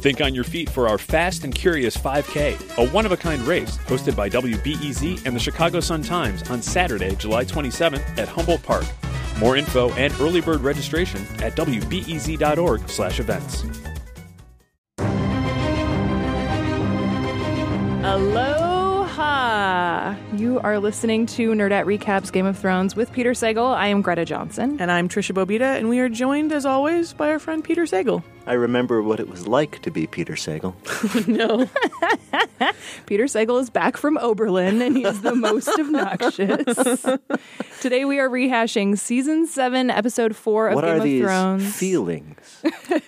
Think on your feet for our Fast and Curious 5K, a one-of-a-kind race hosted by WBEZ and the Chicago Sun-Times on Saturday, July 27th at Humboldt Park. More info and early bird registration at wbez.org/events. Aloha! You are listening to Nerdette Recaps Game of Thrones with Peter Sagal. I am Greta Johnson. And I'm Trisha Bobita, and we are joined, as always, by our friend Peter Sagal. I remember what it was like to be Peter Sagal. No. Peter Sagal is back from Oberlin, and he's the most obnoxious. Today we are rehashing Season 7, Episode 4 of Game of Thrones. What are these feelings?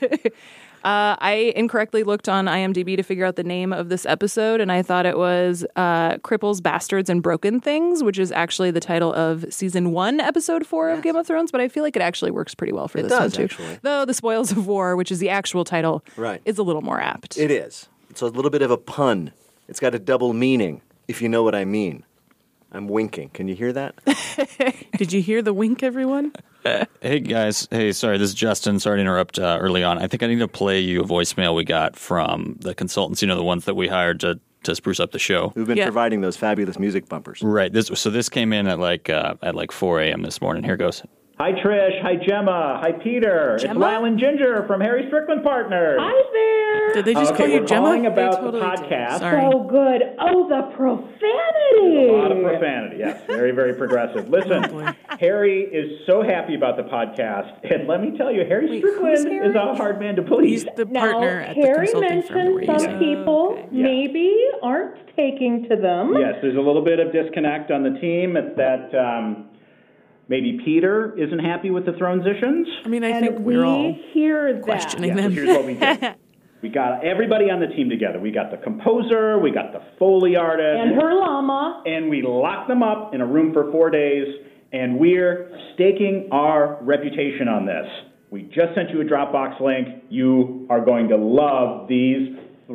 I incorrectly looked on IMDb to figure out the name of this episode, and I thought it was Cripples, Bastards, and Broken Things, which is actually the title of Season 1, Episode 4 of Game of Thrones, but I feel like it actually works pretty well for this one, too. Actually. Though The Spoils of War, which is the actual title, is a little more apt. It is. It's a little bit of a pun. It's got a double meaning, if you know what I mean. I'm winking. Can you hear that? Did you hear the wink, everyone? Hey, guys. Hey, sorry, this is Justin. Sorry to interrupt early on. I think I need to play you a voicemail we got from the consultants, the ones that we hired to spruce up the show. Who've been providing those fabulous music bumpers. Right. This came in at like 4 a.m. this morning. Here goes. Hi, Trish. Hi, Gemma. Hi, Peter. It's Lyle and Ginger from Harry Strickland Partners. Hi there. Did they just call you Gemma? We're calling about totally the podcast. So good. Oh, the profanity. A lot of profanity, yes. Very, very progressive. Listen, Harry is so happy about the podcast. And let me tell you, Harry Strickland is a hard man to please. He's the partner at the Harry consulting firm that we're mentioned some using. people maybe aren't taking to them. Yes, there's a little bit of disconnect on the team that maybe Peter isn't happy with the Thronesians. I mean, I And think we're all hear that. questioning So them. here's what we did. We got everybody on the team together. We got the composer, we got the Foley artist. And her llama. And we locked them up in a room for 4 days, and we're staking our reputation on this. We just sent you a Dropbox link. You are going to love these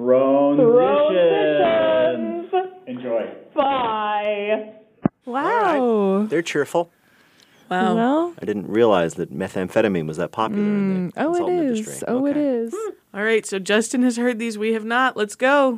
Thronesians. Enjoy. Bye. Wow. They're cheerful. Wow. Well, I didn't realize that methamphetamine was that popular in the consultant industry. Oh, it is. All right, so Justin has heard these. We have not. Let's go.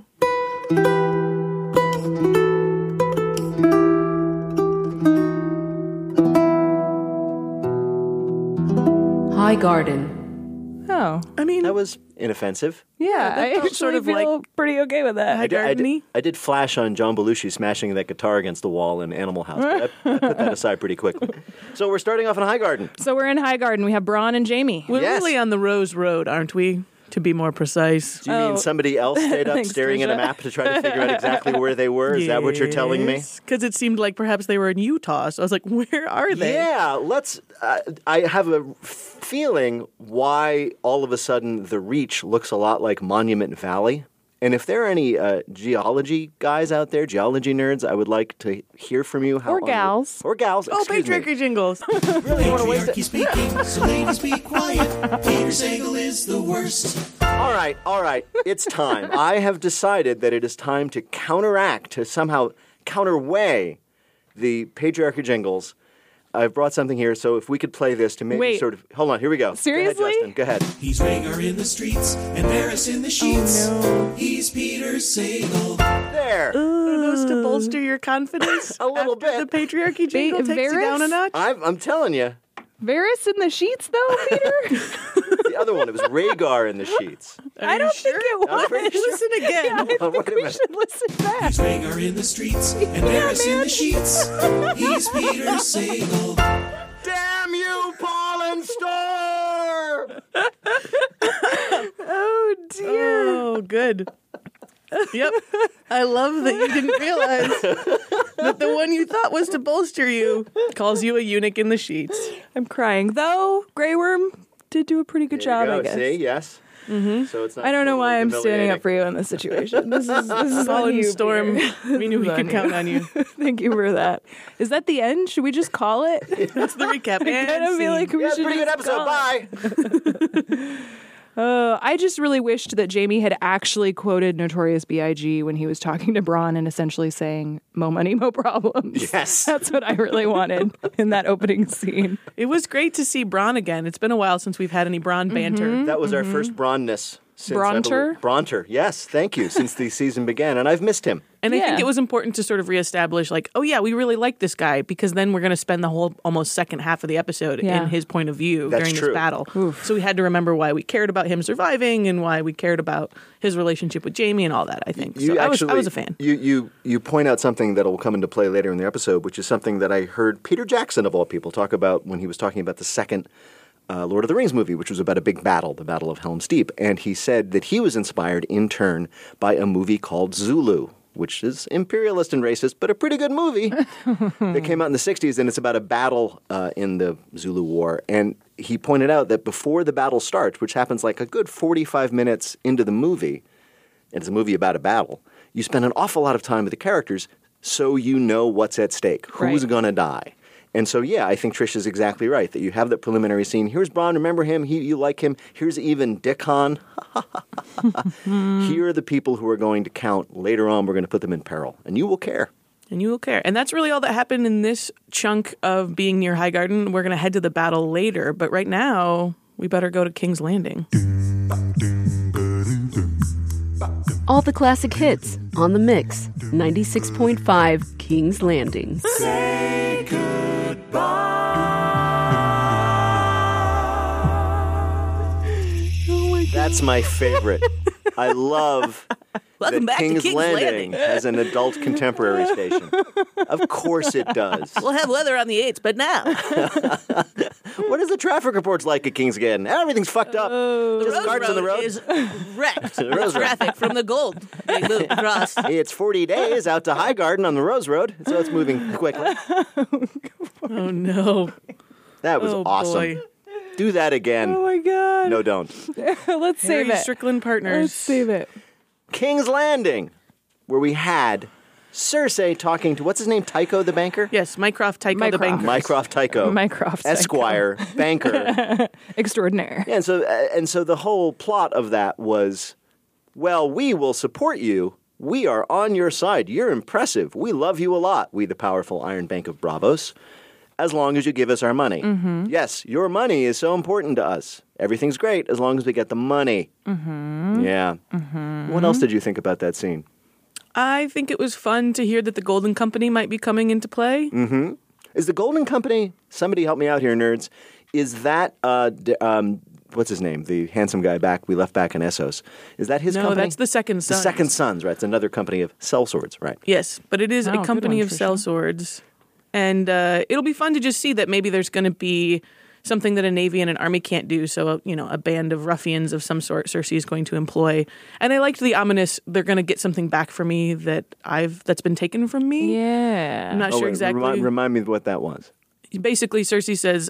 Highgarden. Oh. I mean, That was inoffensive. Yeah, that I felt actually sort of feel pretty okay with that. I did flash on John Belushi smashing that guitar against the wall in Animal House, but I put that aside pretty quickly. So we're starting off in Highgarden. So we're in Highgarden. We have Bronn and Jamie. we're Yes. really on the Rose Road, aren't we? To be more precise. Do you mean somebody else stayed up Thanks, staring at a Trisha. map to try to figure out exactly where they were? Is that what you're telling me? Because it seemed like perhaps they were in Utah. So I was like, where are they? Yeah, let's. I have a feeling why all of a sudden the Reach looks a lot like Monument Valley. And if there are any geology guys out there, geology nerds, I would like to hear from you. Or gals. Or gals. Oh, excuse me. patriarchy jingles. Really, you want to waste Patriarchy it? speaking, so ladies be quiet. Peter Sagal is the worst. All right. It's time. I have decided that it is time to counteract, to somehow counterweigh the patriarchy jingles. I've brought something here, so if we could play this to maybe Wait. sort of... Hold on, here we go. Seriously? Go ahead, Justin. Go ahead. He's Rhaegar in the streets and Varys in the sheets. He's Peter Sagal. There. Are those to bolster your confidence? A little after bit. The patriarchy jingle takes you down a notch? I'm telling you. Varys in the sheets, though, Peter? The other one, it was Rhaegar in the sheets. I don't think it I'm was. pretty sure. Listen again. Yeah, I Hold on, think wait a we minute. should listen back. He's Rhaegar in the streets and Varys in the sheets. He's Peter Sagal. Damn you, Paul and Storm! Oh, dear. Oh, good. Yep. I love that you didn't realize that the one you thought was to bolster you calls you a eunuch in the sheets. I'm crying. Though, Grey Worm did do a pretty good job, I guess. See, yes. Mm-hmm. So it's not I don't know why I'm totally standing up humiliating. for you in this situation. This is Paul on and you, Storm, Peter. we knew we This is could count on you. Thank you for that. Is that the end? Should we just call it? That's the recap. I kind of feel like we Yeah, should pretty good just episode. call it. Bye. I just really wished that Jamie had actually quoted Notorious B.I.G. when he was talking to Bronn and essentially saying, "Mo money, mo problems." Yes. That's what I really wanted in that opening scene. It was great to see Bronn again. It's been a while since we've had any Bronn banter. That was our first Bronness. Bronter, yes, thank you, since the season began, and I've missed him. And I think Yeah. it was important to sort of reestablish, like, oh yeah, we really like this guy, because then we're going to spend the whole almost second half of the episode Yeah. in his point of view That's during true. this battle. So we had to remember why we cared about him surviving and why we cared about his relationship with Jamie and all that, I think. So I was a fan. You point out something that will come into play later in the episode, which is something that I heard Peter Jackson, of all people, talk about when he was talking about the second Lord of the Rings movie, which was about a big battle, the Battle of Helm's Deep. And he said that he was inspired in turn by a movie called Zulu, which is imperialist and racist, but a pretty good movie that came out in the 60s, and it's about a battle in the Zulu War. And he pointed out that before the battle starts, which happens like a good 45 minutes into the movie, and it's a movie about a battle, you spend an awful lot of time with the characters so you know what's at stake, who's Right. going to die. And so, yeah, I think Trish is exactly right, that you have that preliminary scene. Here's Bronn, remember him, you like him. Here's even Dickon. Here are the people who are going to count. Later on, we're going to put them in peril, and you will care. And you will care. And that's really all that happened in this chunk of being near Highgarden. We're going to head to the battle later, but right now, we better go to King's Landing. All the classic hits on the mix. 96.5 King's Landing. That's my favorite. I love Welcome that back to King's King's Landing has an adult contemporary station. Of course it does. We'll have weather on the 8th, but now. What is the traffic reports like at King's Landing? Everything's fucked up. Just cars on the road. is wrecked. Rose Road. Traffic from the gold. They move across. It's 40 days out to Highgarden on the Rose Road, so it's moving quickly. Oh, no. That was Oh, awesome. boy. Do that again. Oh my god. No, don't. Let's save Harry it. Strickland Partners. Let's save it. King's Landing, where we had Cersei talking to, what's his name, Tycho the banker? Yes, Mycroft Tycho the Mycroft. banker. Mycroft Tycho. Mycroft Tycho. Esquire, banker. Extraordinaire. Yeah, and so the whole plot of that was, well, we will support you. We are on your side. You're impressive. We love you a lot, we the powerful Iron Bank of Bravos, as long as you give us our money. Yes, your money is so important to us. Everything's great as long as we get the money. Yeah. What else did you think about that scene? I think it was fun to hear that the Golden Company might be coming into play. Is the Golden Company, somebody help me out here, nerds, is that, what's his name, the handsome guy we left back in Essos? Is that his No, company? that's the Second The Sons. Second Sons, right. It's another company of sellswords, right. Yes, but it is Oh, a good company one, of Tricia. sellswords. And it'll be fun to just see that maybe there's going to be something that a navy and an army can't do. So, a band of ruffians of some sort Cersei is going to employ. And I liked the ominous, they're going to get something back for me that's been taken from me. Yeah. I'm not sure wait, exactly. Remind me what that was. Basically, Cersei says,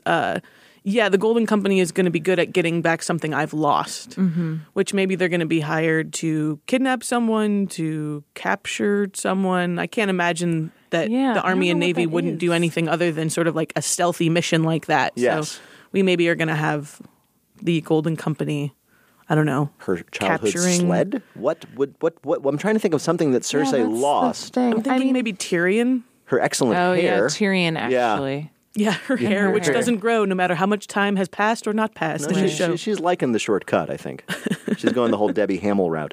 the Golden Company is going to be good at getting back something I've lost, which maybe they're going to be hired to kidnap someone, to capture someone. I can't imagine that Yeah, the I Army don't and know what Navy that wouldn't do is. anything other than sort of like a stealthy mission like that. Yes. So we maybe are going to have the Golden Company, I don't know. Her childhood Capturing- sled? What? I'm trying to think of something that Cersei lost. I'm thinking maybe Tyrion. Her excellent Oh, yeah, hair. Tyrion, actually. Yeah, her hair, which doesn't grow no matter how much time has passed or not passed in the show. She's liking the shortcut, I think. She's going the whole Debbie Hamill route.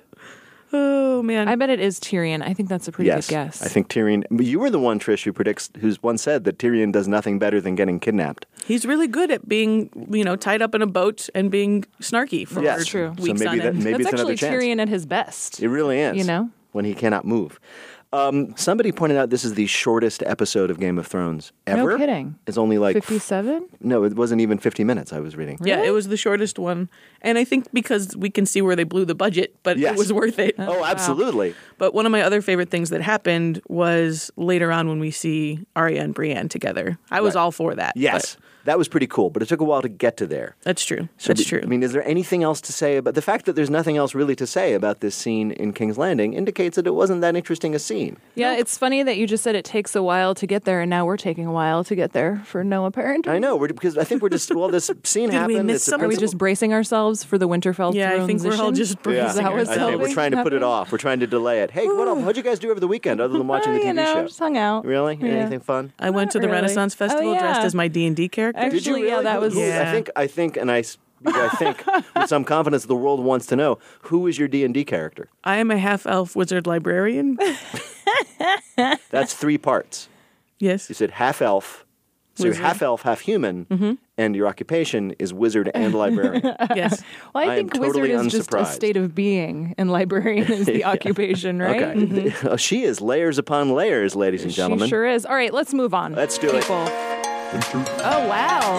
Oh, man. I bet it is Tyrion. I think that's a pretty Yes, good guess. I think Tyrion. But you were the one, Trish, who's once said that Tyrion does nothing better than getting kidnapped. He's really good at being, tied up in a boat and being snarky for Yes. True. So weeks maybe on that- end. maybe That's it's another actually chance. Tyrion at his best. It really is. You know? When he cannot move. Somebody pointed out this is the shortest episode of Game of Thrones ever. No kidding. It's only like 57? No, it wasn't even 50 minutes. I was reading. Yeah, it was the shortest one. And I think because we can see where they blew the budget, but Yes. it was worth it. Oh, absolutely. But one of my other favorite things that happened was later on when we see Arya and Brienne together. I was all for that. Yes, that was pretty cool, but it took a while to get to there. That's true. So That's true. I mean, is there anything else to say about the fact that there's nothing else really to say about this scene in King's Landing indicates that it wasn't that interesting a scene. Yeah, it's funny that you just said it takes a while to get there, and now we're taking a while to get there for no apparent reason. I know, because I think we're just, this scene Did we happened. miss it's a something? Are we principal- just bracing ourselves for the Winterfell Yeah, I think we're all transition? just Yeah, bracing that what's I think happening? we're trying to put it off. We're trying to delay it. Hey, what'd you guys do over the weekend other than watching the TV you know, show? just hung out. Really? Yeah. Anything fun? I went to Not the really. Renaissance Oh, Festival yeah. dressed as my D&D character. Actually, Did you really? yeah, that was... Yeah. I think, because I think with some confidence the world wants to know, who is your D&D character? I am a half-elf wizard librarian. That's 3 parts. Yes. You said half-elf, so you're Wizard. half-elf, half-human, and your occupation is wizard and librarian. Yes. Well, I I am think wizard totally is just a unsurprised. state of being, and librarian is the occupation, right? Okay. Oh, she is layers upon layers, ladies and gentlemen. She sure is. All right, let's move on. Let's do it. people. Oh, wow.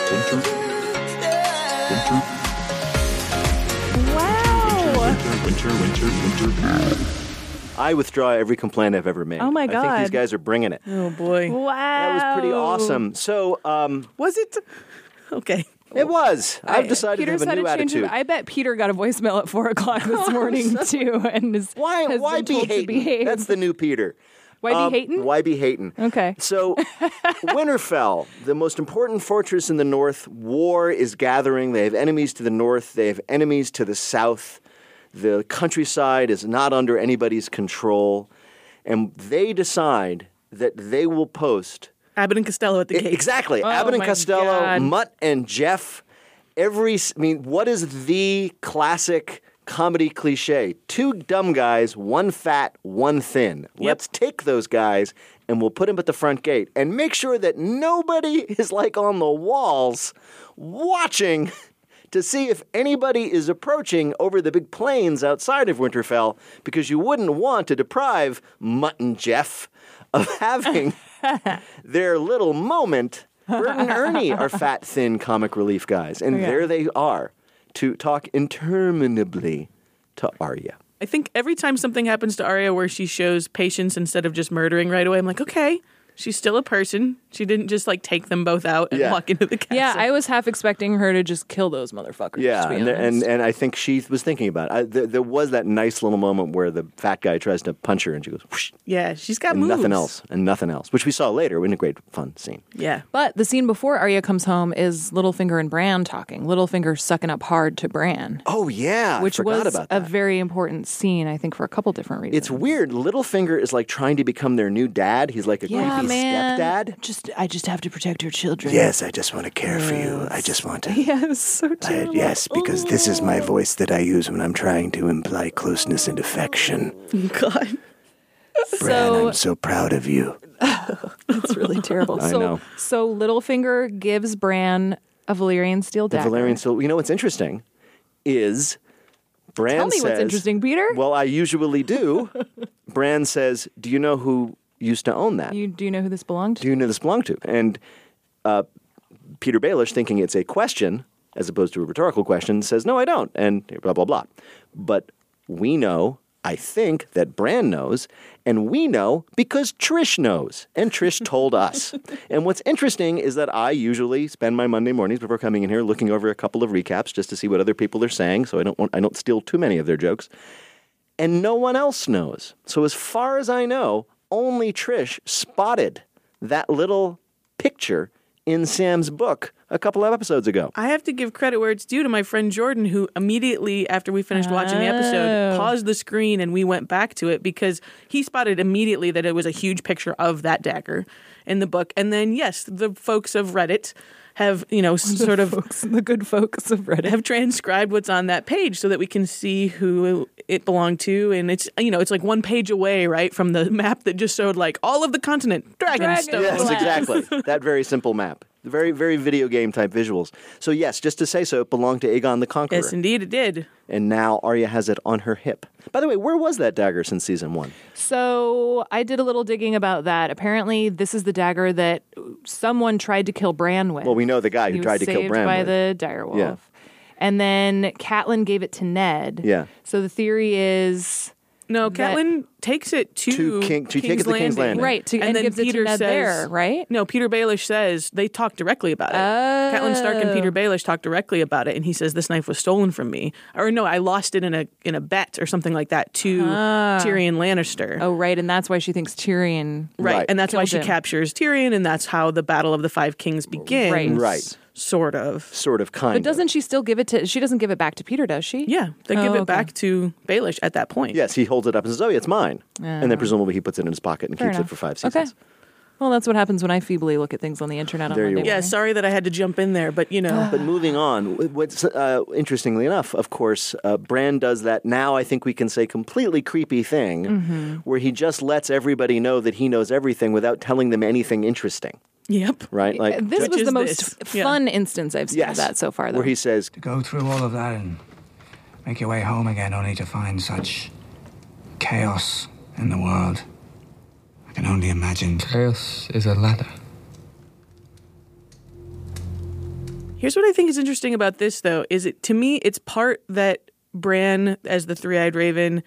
Wow. I withdraw every complaint I've ever made. Oh, my I think God. these guys are bringing it. Oh, boy. Wow. That was pretty awesome. So, Was it? Okay. it was. I've decided Peter's to have a had new a change attitude. of, I bet Peter got a voicemail at 4 o'clock this morning, too, and has Why been be told to hating? behave. That's the new Peter. Why be hating? Why be hating? Okay. So, Winterfell, the most important fortress in the north, war is gathering. They have enemies to the north. They have enemies to the south. The countryside is not under anybody's control. And they decide that they will post... Abbott and Costello at the gate. Exactly. Oh, Abbott and my Costello, God. Mutt and Jeff. What is the classic comedy cliche? 2 dumb guys, 1 fat, 1 thin. Let's take those guys and we'll put them at the front gate and make sure that nobody is like on the walls watching to see if anybody is approaching over the big plains outside of Winterfell, because you wouldn't want to deprive Mutt and Jeff of having their little moment. Bert and Ernie are fat, thin comic relief guys, and there they are to talk interminably to Arya. I think every time something happens to Arya where she shows patience instead of just murdering right away, I'm like, okay, she's still a person. She didn't just like take them both out and Yeah. walk into the castle. Yeah, I was half expecting her to just kill those motherfuckers. Yeah, to be and, honest. and I think she was thinking about it. There was that nice little moment where the fat guy tries to punch her and she goes, whoosh, Yeah, she's got and moves. nothing else, which we saw later in a great fun scene. Yeah. But the scene before Arya comes home is Littlefinger and Bran talking. Littlefinger sucking up hard to Bran, Oh, yeah. which I forgot was about a that. very important scene, I think, for a couple different reasons. It's weird. Littlefinger is like trying to become their new dad. He's like a Yeah, creepy man. stepdad. I just have to protect her children. Yes, I just want to care for you. I just want to. Yes, so terrible. Yes, because this is my voice that I use when I'm trying to imply closeness and affection. God. So so proud of you. it's really terrible. I know. So Littlefinger gives Bran a Valyrian steel The dagger. Valerian still. You know what's interesting is Bran Tell me says. what's interesting, Peter. Well, I usually do. Bran says, "Do you know who used to own that? Do you know who this belonged to? Do you know who this belonged to?" And Peter Baelish, thinking it's a question as opposed to a rhetorical question, says, "No, I don't," and blah, blah, blah. But we know, I think, that Bran knows, and we know because Trish knows, and Trish told us. And what's interesting is that I usually spend my Monday mornings before coming in here looking over a couple of recaps just to see what other people are saying, so I don't steal too many of their jokes. And no one else knows. So as far as I know, only Trish spotted that little picture in Sam's book a couple of episodes ago. I have to give credit where it's due to my friend Jordan, who immediately, after we finished watching the episode, paused the screen and we went back to it because he spotted immediately that it was a huge picture of that dagger in the book. And then, yes, the folks of Reddit have, sort of the good folks of Reddit have transcribed what's on that page so that we can see who it belonged to. And it's, it's like 1 page away, right, from the map that just showed like all of the continent, Dragonstone. Yes, Glass. exactly. That very simple map. Very, very video game type visuals. So yes, just to say so, it belonged to Aegon the Conqueror. Yes, indeed it did. And now Arya has it on her hip. By the way, where was that dagger since season 1? So I did a little digging about that. Apparently, this is the dagger that someone tried to kill Bran with. Well, we know the guy who He tried was to kill saved Bran by with. the direwolf. Yeah. And then Catelyn gave it to Ned. Yeah. So the theory is No, that- Catelyn takes it to take it to King's Landing. right, and then gives it to Ned there, right? No, Peter Baelish says they talked directly about it. Catelyn Stark and Peter Baelish talked directly about it, and he says this knife was stolen from me, or no, I lost it in a bet or something like that to Tyrion Lannister. Oh, right, and that's why she thinks Tyrion. Right, and that's why killed she him. captures Tyrion, and that's how the Battle of the Five Kings begins. Right. Sort of. Sort of, kind But doesn't she still give it to? She doesn't give it back to Peter, does she? Yeah, they give Oh, it okay. back to Baelish at that point. Yes, he holds it up and says, "Oh, yeah, it's mine." And then presumably he puts it in his pocket and Fair keeps enough. it for 5 Okay. seasons. Well, that's what happens when I feebly look at things on the internet on There you Monday are. Yeah, morning. sorry that I had to jump in there, but But moving on, what's interestingly enough, of course, Bran does that now I think we can say completely creepy thing where he just lets everybody know that he knows everything without telling them anything interesting, Yep. right? Like This Which was is the most this. Yeah. fun instance I've seen of that so far, though. where he says, To go through all of that and make your way home again only to find such chaos in the world. I can only imagine. Chaos is a ladder. Here's what I think is interesting about this, though, is to me, it's part that Bran, as the Three-Eyed Raven,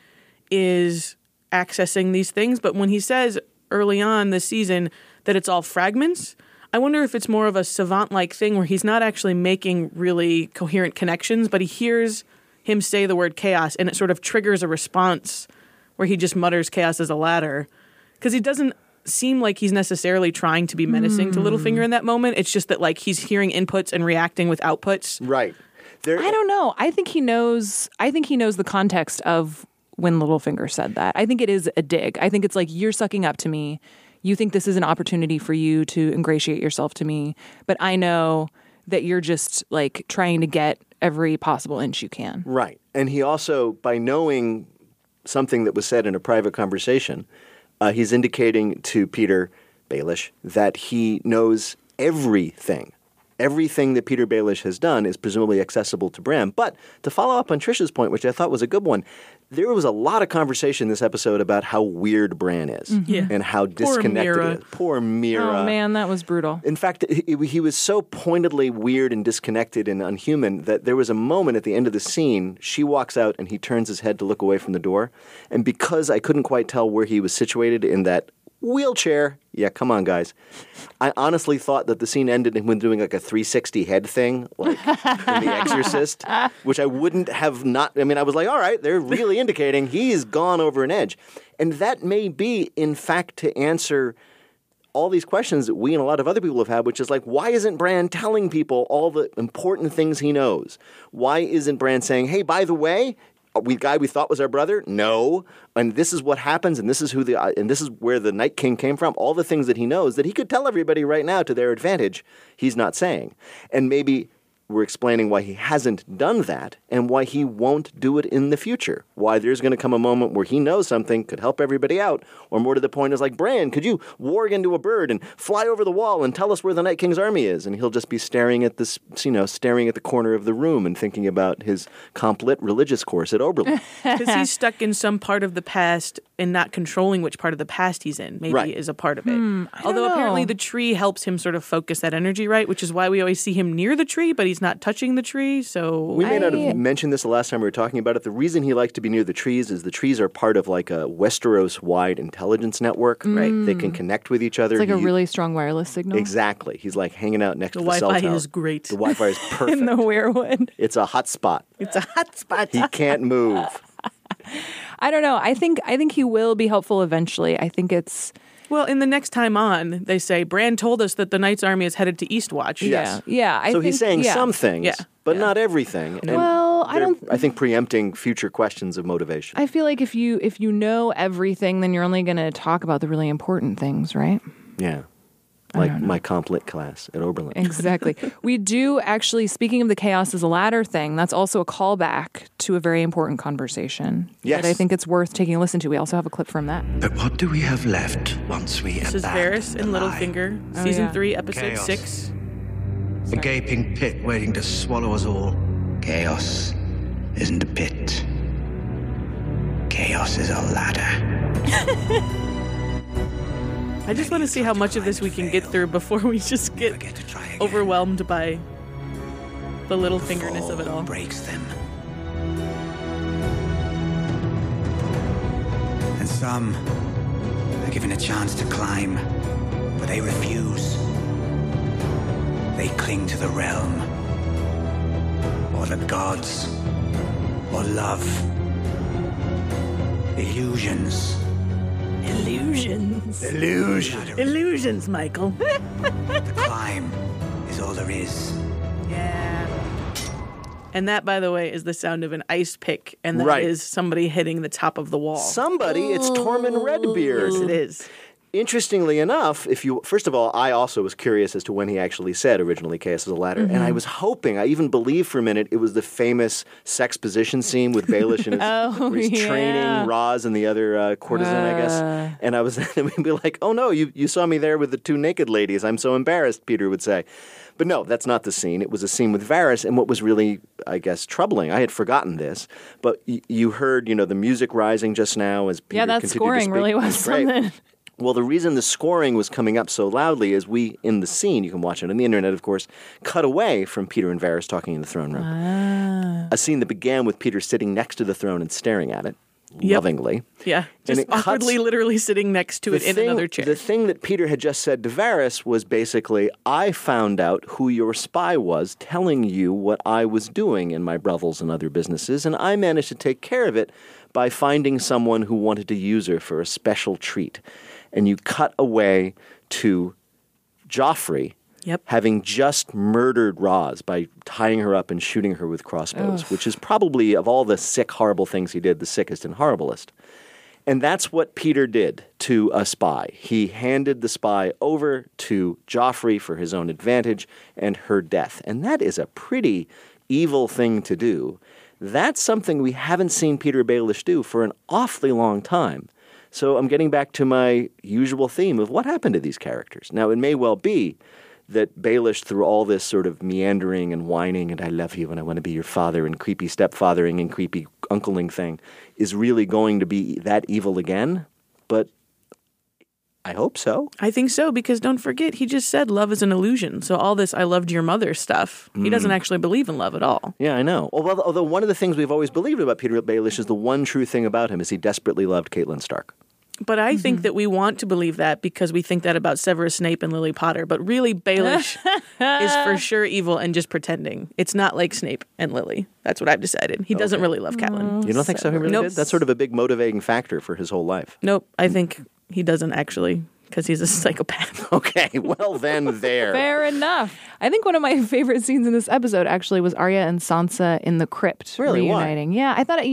is accessing these things. But when he says early on this season that it's all fragments, I wonder if it's more of a savant-like thing where he's not actually making really coherent connections, but he hears him say the word chaos, and it sort of triggers a response where he just mutters chaos as a ladder. Because he doesn't seem like he's necessarily trying to be menacing to Littlefinger in that moment. It's just that, like, he's hearing inputs and reacting with outputs. right. There, I don't know. I think he knows the context of when Littlefinger said that. I think it is a dig. I think it's like, you're sucking up to me. You think this is an opportunity for you to ingratiate yourself to me. But I know that you're just like trying to get every possible inch you can. Right. And he also, by knowing something that was said in a private conversation, he's indicating to Peter Baelish that he knows everything. Everything that Peter Baelish has done is presumably accessible to Bran. But to follow up on Trish's point, which I thought was a good one, there was a lot of conversation this episode about how weird Bran is Yeah. and how disconnected Mira. he is. Poor Mira. Oh man, that was brutal. In fact, he was so pointedly weird and disconnected and unhuman that there was a moment at the end of the scene, she walks out and he turns his head to look away from the door. And because I couldn't quite tell where he was situated in that wheelchair, yeah, come on, guys, I honestly thought that the scene ended in him doing like a 360 head thing, like in The Exorcist, which I wouldn't have not. I mean, I was like, all right, they're really indicating he's gone over an edge. And that may be, in fact, to answer all these questions that we and a lot of other people have had, which is like, why isn't Bran telling people all the important things he knows? Why isn't Bran saying, hey, by the way, guy we thought was our brother? No. And this is what happens, and this is and this is where the Night King came from. All the things that he knows that he could tell everybody right now to their advantage, he's not saying. And maybe we're explaining why he hasn't done that and why he won't do it in the future. Why there's going to come a moment where he knows something could help everybody out, or more to the point is like, Bran, could you warg into a bird and fly over the wall and tell us where the Night King's army is? And he'll just be staring at this, staring at the corner of the room and thinking about his complet religious course at Oberlin. Because he's stuck in some part of the past and not controlling which part of the past he's in, maybe Right. is a part of it. Although know. apparently the tree helps him sort of focus that energy, right? Which is why we always see him near the tree, but he's not touching the tree. So We may not have mentioned this the last time we were talking about it. The reason he likes to be near the trees is the trees are part of like a Westeros-wide intelligence network. Right. They can connect with each other. It's like a really strong wireless signal. Exactly. He's like hanging out next the to the cell Wi-Fi tower. is great. The Wi-Fi is perfect. In the weirwood. It's a hot spot. It's a hot spot. He can't move. I don't know. I think he will be helpful eventually. I think it's Well, in the next time on, they say, Bran told us that the Knight's army is headed to Eastwatch. Yes. yeah. So he's saying some things, Yeah. but not everything. And Well, I they're, don't- I think preempting future questions of motivation. I feel like if you know everything, then you're only going to talk about the really important things, right? Yeah. Like my comp lit class at Oberlin. Exactly. We do actually, speaking of the chaos as a ladder thing, that's also a callback to a very important conversation. Yes. That I think it's worth taking a listen to. We also have a clip from that. But what do we have left once we This is abandon Varys the and lie? Littlefinger, Oh, Season yeah. 3, Episode Chaos. 6. A gaping pit waiting to swallow us all. Chaos isn't a pit. Chaos is a ladder. I just want to see how much of this we can get through before we just get Forget to try again. overwhelmed by the Littlefingerness of it all. Breaks them. And some are given a chance to climb, but they refuse. They cling to the realm, or the gods, or love. Illusions. Illusions. Illusions, Michael. The climb is all there is. Yeah. And that, by the way, is the sound of an ice pick, and that is Right. somebody hitting the top of the wall. Somebody, it's Tormund Redbeard. Yes, it is. interestingly enough, first of all, I also was curious as to when he actually said originally chaos is a ladder, and I was hoping, I even believed for a minute it was the famous sex position scene with Baelish and where he's training Roz and the other courtesan, I guess. And I was going to be like, oh no, you saw me there with the two naked ladies. I'm so embarrassed, Peter would say. But no, that's not the scene. It was a scene with Varys, and what was really, I guess, troubling, I had forgotten this, but you heard, the music rising just now as Peter continued to speak. Yeah, that scoring really was something. Well, the reason the scoring was coming up so loudly is we, in the scene, you can watch it on the internet, of course, cut away from Peter and Varys talking in the throne room. A scene that began with Peter sitting next to the throne and staring at it. Lovingly. Yeah, just awkwardly, literally sitting next to it in another chair. The thing that Peter had just said to Varys was basically, I found out who your spy was telling you what I was doing in my brothels and other businesses, and I managed to take care of it by finding someone who wanted to use her for a special treat. And you cut away to Joffrey having just murdered Roz by tying her up and shooting her with crossbows, which is probably, of all the sick, horrible things he did, the sickest and horriblest. And that's what Peter did to a spy. He handed the spy over to Joffrey for his own advantage and her death. And that is a pretty evil thing to do. That's something we haven't seen Peter Baelish do for an awfully long time. So I'm getting back to my usual theme of what happened to these characters. Now, it may well be that Baelish, through all this sort of meandering and whining and I love you and I want to be your father and creepy stepfathering and creepy uncling thing, is really going to be that evil again. But I hope so. I think so, because don't forget, he just said love is an illusion. So all this I loved your mother stuff, he doesn't actually believe in love at all. Yeah, I know. Although one of the things we've always believed about Peter Baelish is the one true thing about him is he desperately loved Catelyn Stark. But I think that we want to believe that because we think that about Severus Snape and Lily Potter. But really, Baelish is for sure evil and just pretending. It's not like Snape and Lily. That's what I've decided. He doesn't really love Catelyn. You don't think so? He really did? That's sort of a big motivating factor for his whole life. Nope. I think he doesn't actually, because he's a psychopath. Okay, well then there. Fair enough. I think one of my favorite scenes in this episode actually was Arya and Sansa in the crypt reuniting. Why? Yeah, I thought,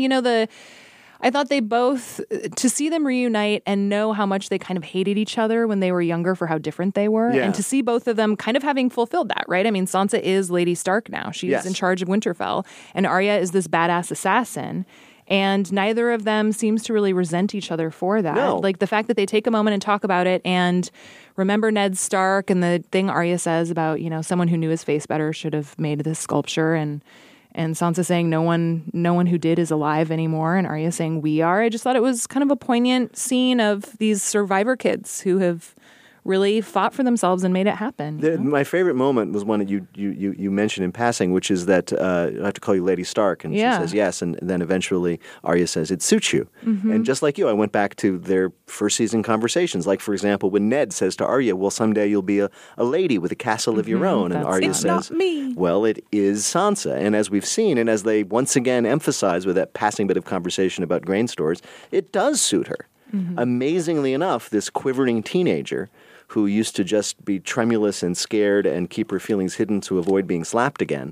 I thought they both, to see them reunite and know how much they kind of hated each other when they were younger for how different they were. Yeah. And to see both of them kind of having fulfilled that, right? I mean, Sansa is Lady Stark now. She's in charge of Winterfell. And Arya is this badass assassin. And neither of them seems to really resent each other for that. No. Like the fact that they take a moment and talk about it and remember Ned Stark and the thing Arya says about, someone who knew his face better should have made this sculpture, and Sansa saying no one who did is alive anymore, and Arya saying we are. I just thought it was kind of a poignant scene of these survivor kids who have really fought for themselves and made it happen. My favorite moment was one that you mentioned in passing, which is that I have to call you Lady Stark, and she says yes, and then eventually Arya says it suits you. Mm-hmm. And just like you, I went back to their first season conversations, like for example when Ned says to Arya, well, someday you'll be a lady with a castle of your own, and Arya says, not me. Well, it is Sansa. And as we've seen, and as they once again emphasize with that passing bit of conversation about grain stores, it does suit her. Mm-hmm. Amazingly enough, this quivering teenager who used to just be tremulous and scared and keep her feelings hidden to avoid being slapped again,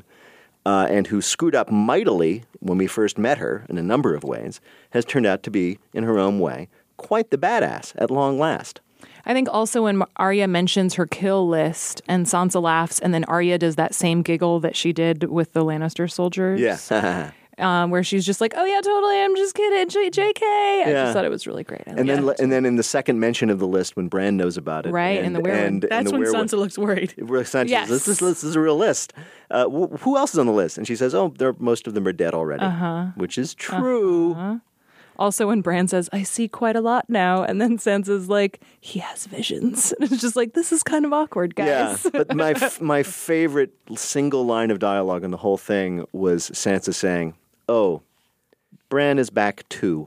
and who screwed up mightily when we first met her in a number of ways, has turned out to be, in her own way, quite the badass at long last. I think also when Arya mentions her kill list and Sansa laughs, and then Arya does that same giggle that she did with the Lannister soldiers. Yeah. Where she's just like, oh yeah, totally, I'm just kidding, JK. I just thought it was really great. And then in the second mention of the list, when Bran knows about it, right, and the werewolf, that's when Sansa looks worried. Sansa says, this is a real list. Who else is on the list? And she says, most of them are dead already, which is true. Also, when Bran says, I see quite a lot now, and then Sansa's like, he has visions. And it's just like, this is kind of awkward, guys. Yeah, but my favorite single line of dialogue in the whole thing was Sansa saying, oh, Bran is back too.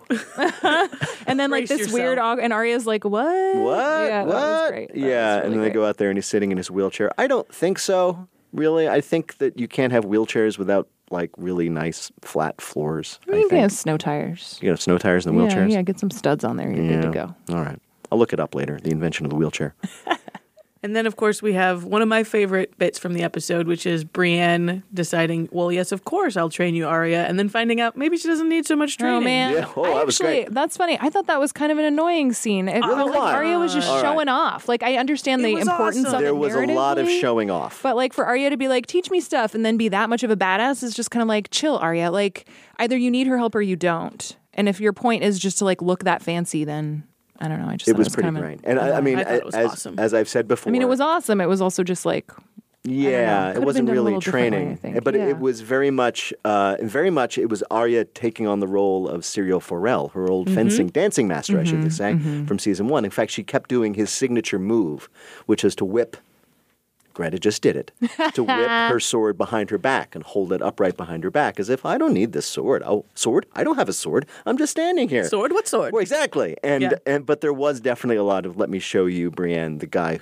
And then like this weird, and Arya's like, what? Yeah, what? That was great. And then they go out there and he's sitting in his wheelchair. I don't think so, really. I think that you can't have wheelchairs without like really nice flat floors. You can have snow tires. You can have snow tires in the wheelchairs? Yeah, get some studs on there. You're good to go. All right. I'll look it up later, the invention of the wheelchair. And then, of course, we have one of my favorite bits from the episode, which is Brienne deciding, well, yes, of course, I'll train you, Arya, and then finding out maybe she doesn't need so much training. Oh, man. Yeah. Oh, that was great. That's funny. I thought that was kind of an annoying scene. It felt like why? Arya was just All right. showing off. Like, I understand the was importance awesome. of it There was a lot of narratively, showing off. But, like, for Arya to be like, teach me stuff, and then be that much of a badass is just kind of like, chill, Arya. Like, either you need her help or you don't. And if your point is just to, like, look that fancy, then... I don't know. I just It thought was it was pretty kind of great. And I mean, I thought it was awesome. as I've said before. I mean, it was awesome. It was also just like, Yeah, Could've it wasn't been done a really little differently, I training, think. but Yeah. it was very much, it was Arya taking on the role of Serial Forel, her old fencing, dancing master, I should say, from season 1. In fact, she kept doing his signature move, which is to whip. Greta just did it, to whip her sword behind her back and hold it upright behind her back, as if I don't need this sword. Oh, sword? I don't have a sword. I'm just standing here. Sword? What sword? Well, exactly. But there was definitely a lot of let me show you, Brienne, the guy.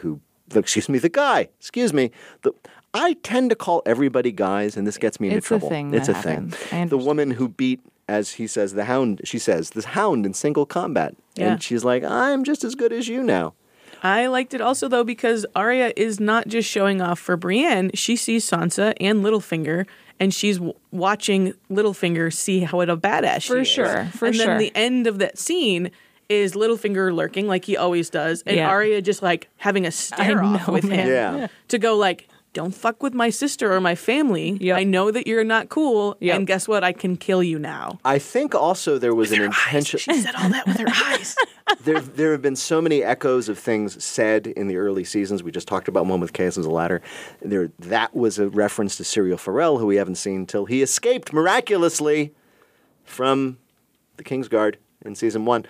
I tend to call everybody guys, and this gets me into It's a trouble. thing It's that a thing. happens. I The understand. woman who beat, as he says, the hound. She says the hound in single combat, Yeah. and she's like, I'm just as good as you now. I liked it also, though, because Arya is not just showing off for Brienne. She sees Sansa and Littlefinger, and she's watching Littlefinger see how what a badass she For is. sure, for and sure. then the end of that scene is Littlefinger lurking like he always does, and Yeah. Arya just like having a stare off know, with him Yeah. to go like, don't fuck with my sister or my family. Yep. I know that you're not cool, Yep. and guess what? I can kill you now. I think also there was an Her intention. eyes. She said all that with her eyes. There have been so many echoes of things said in the early seasons. We just talked about one with Chaos as a Ladder. That was a reference to Serial Forel, who we haven't seen till he escaped miraculously from the Kingsguard in season 1.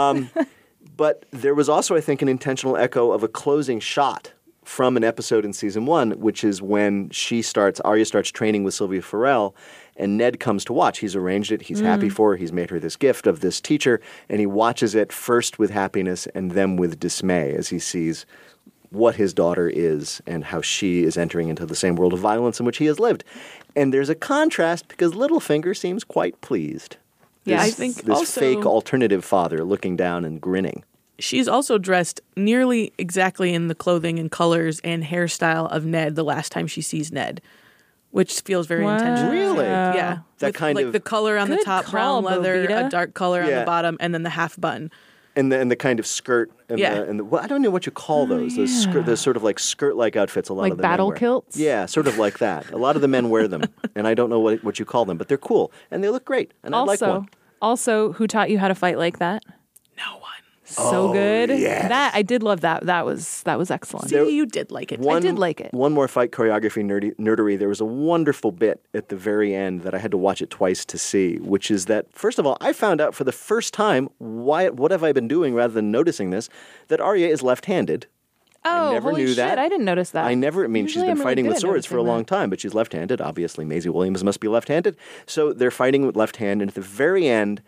But there was also, I think, an intentional echo of a closing shot from an episode in season 1, which is when Arya starts training with Sylvia Forel, and Ned comes to watch. He's arranged it. He's happy for her. He's made her this gift of this teacher, and he watches it first with happiness and then with dismay as he sees what his daughter is and how she is entering into the same world of violence in which he has lived. And there's a contrast because Littlefinger seems quite pleased. Yeah, I think this also- fake alternative father looking down and grinning. She's also dressed nearly exactly in the clothing and colors and hairstyle of Ned the last time she sees Ned, which feels very Wow. intentional. Really? Yeah. That With, kind like of- the color on the Good top, call, brown leather, Bobita. a dark color on Yeah. the bottom, and then the half bun. And the kind of skirt and Yeah. well, I don't know what you call those. Those sort of like skirt-like outfits. A lot Like of the men battle wear. kilts? Yeah, sort of like that. A lot of the men wear them, and I don't know what you call them, but they're cool and they look great. And I like one. Also, who taught you how to fight like that? No one. So good. yes. That I did love that. That was excellent. See, you did like it. I did like it. One more fight choreography nerdery. There was a wonderful bit at the very end that I had to watch it twice to see, which is that, first of all, I found out for the first time, what have I been doing rather than noticing this, that Arya is left-handed. Oh, I never holy knew shit! that. I didn't notice that. She's Usually been I'm really fighting good with at swords for a noticing long that. time, but she's left-handed. Obviously, Maisie Williams must be left-handed. So they're fighting with left hand, and at the very end,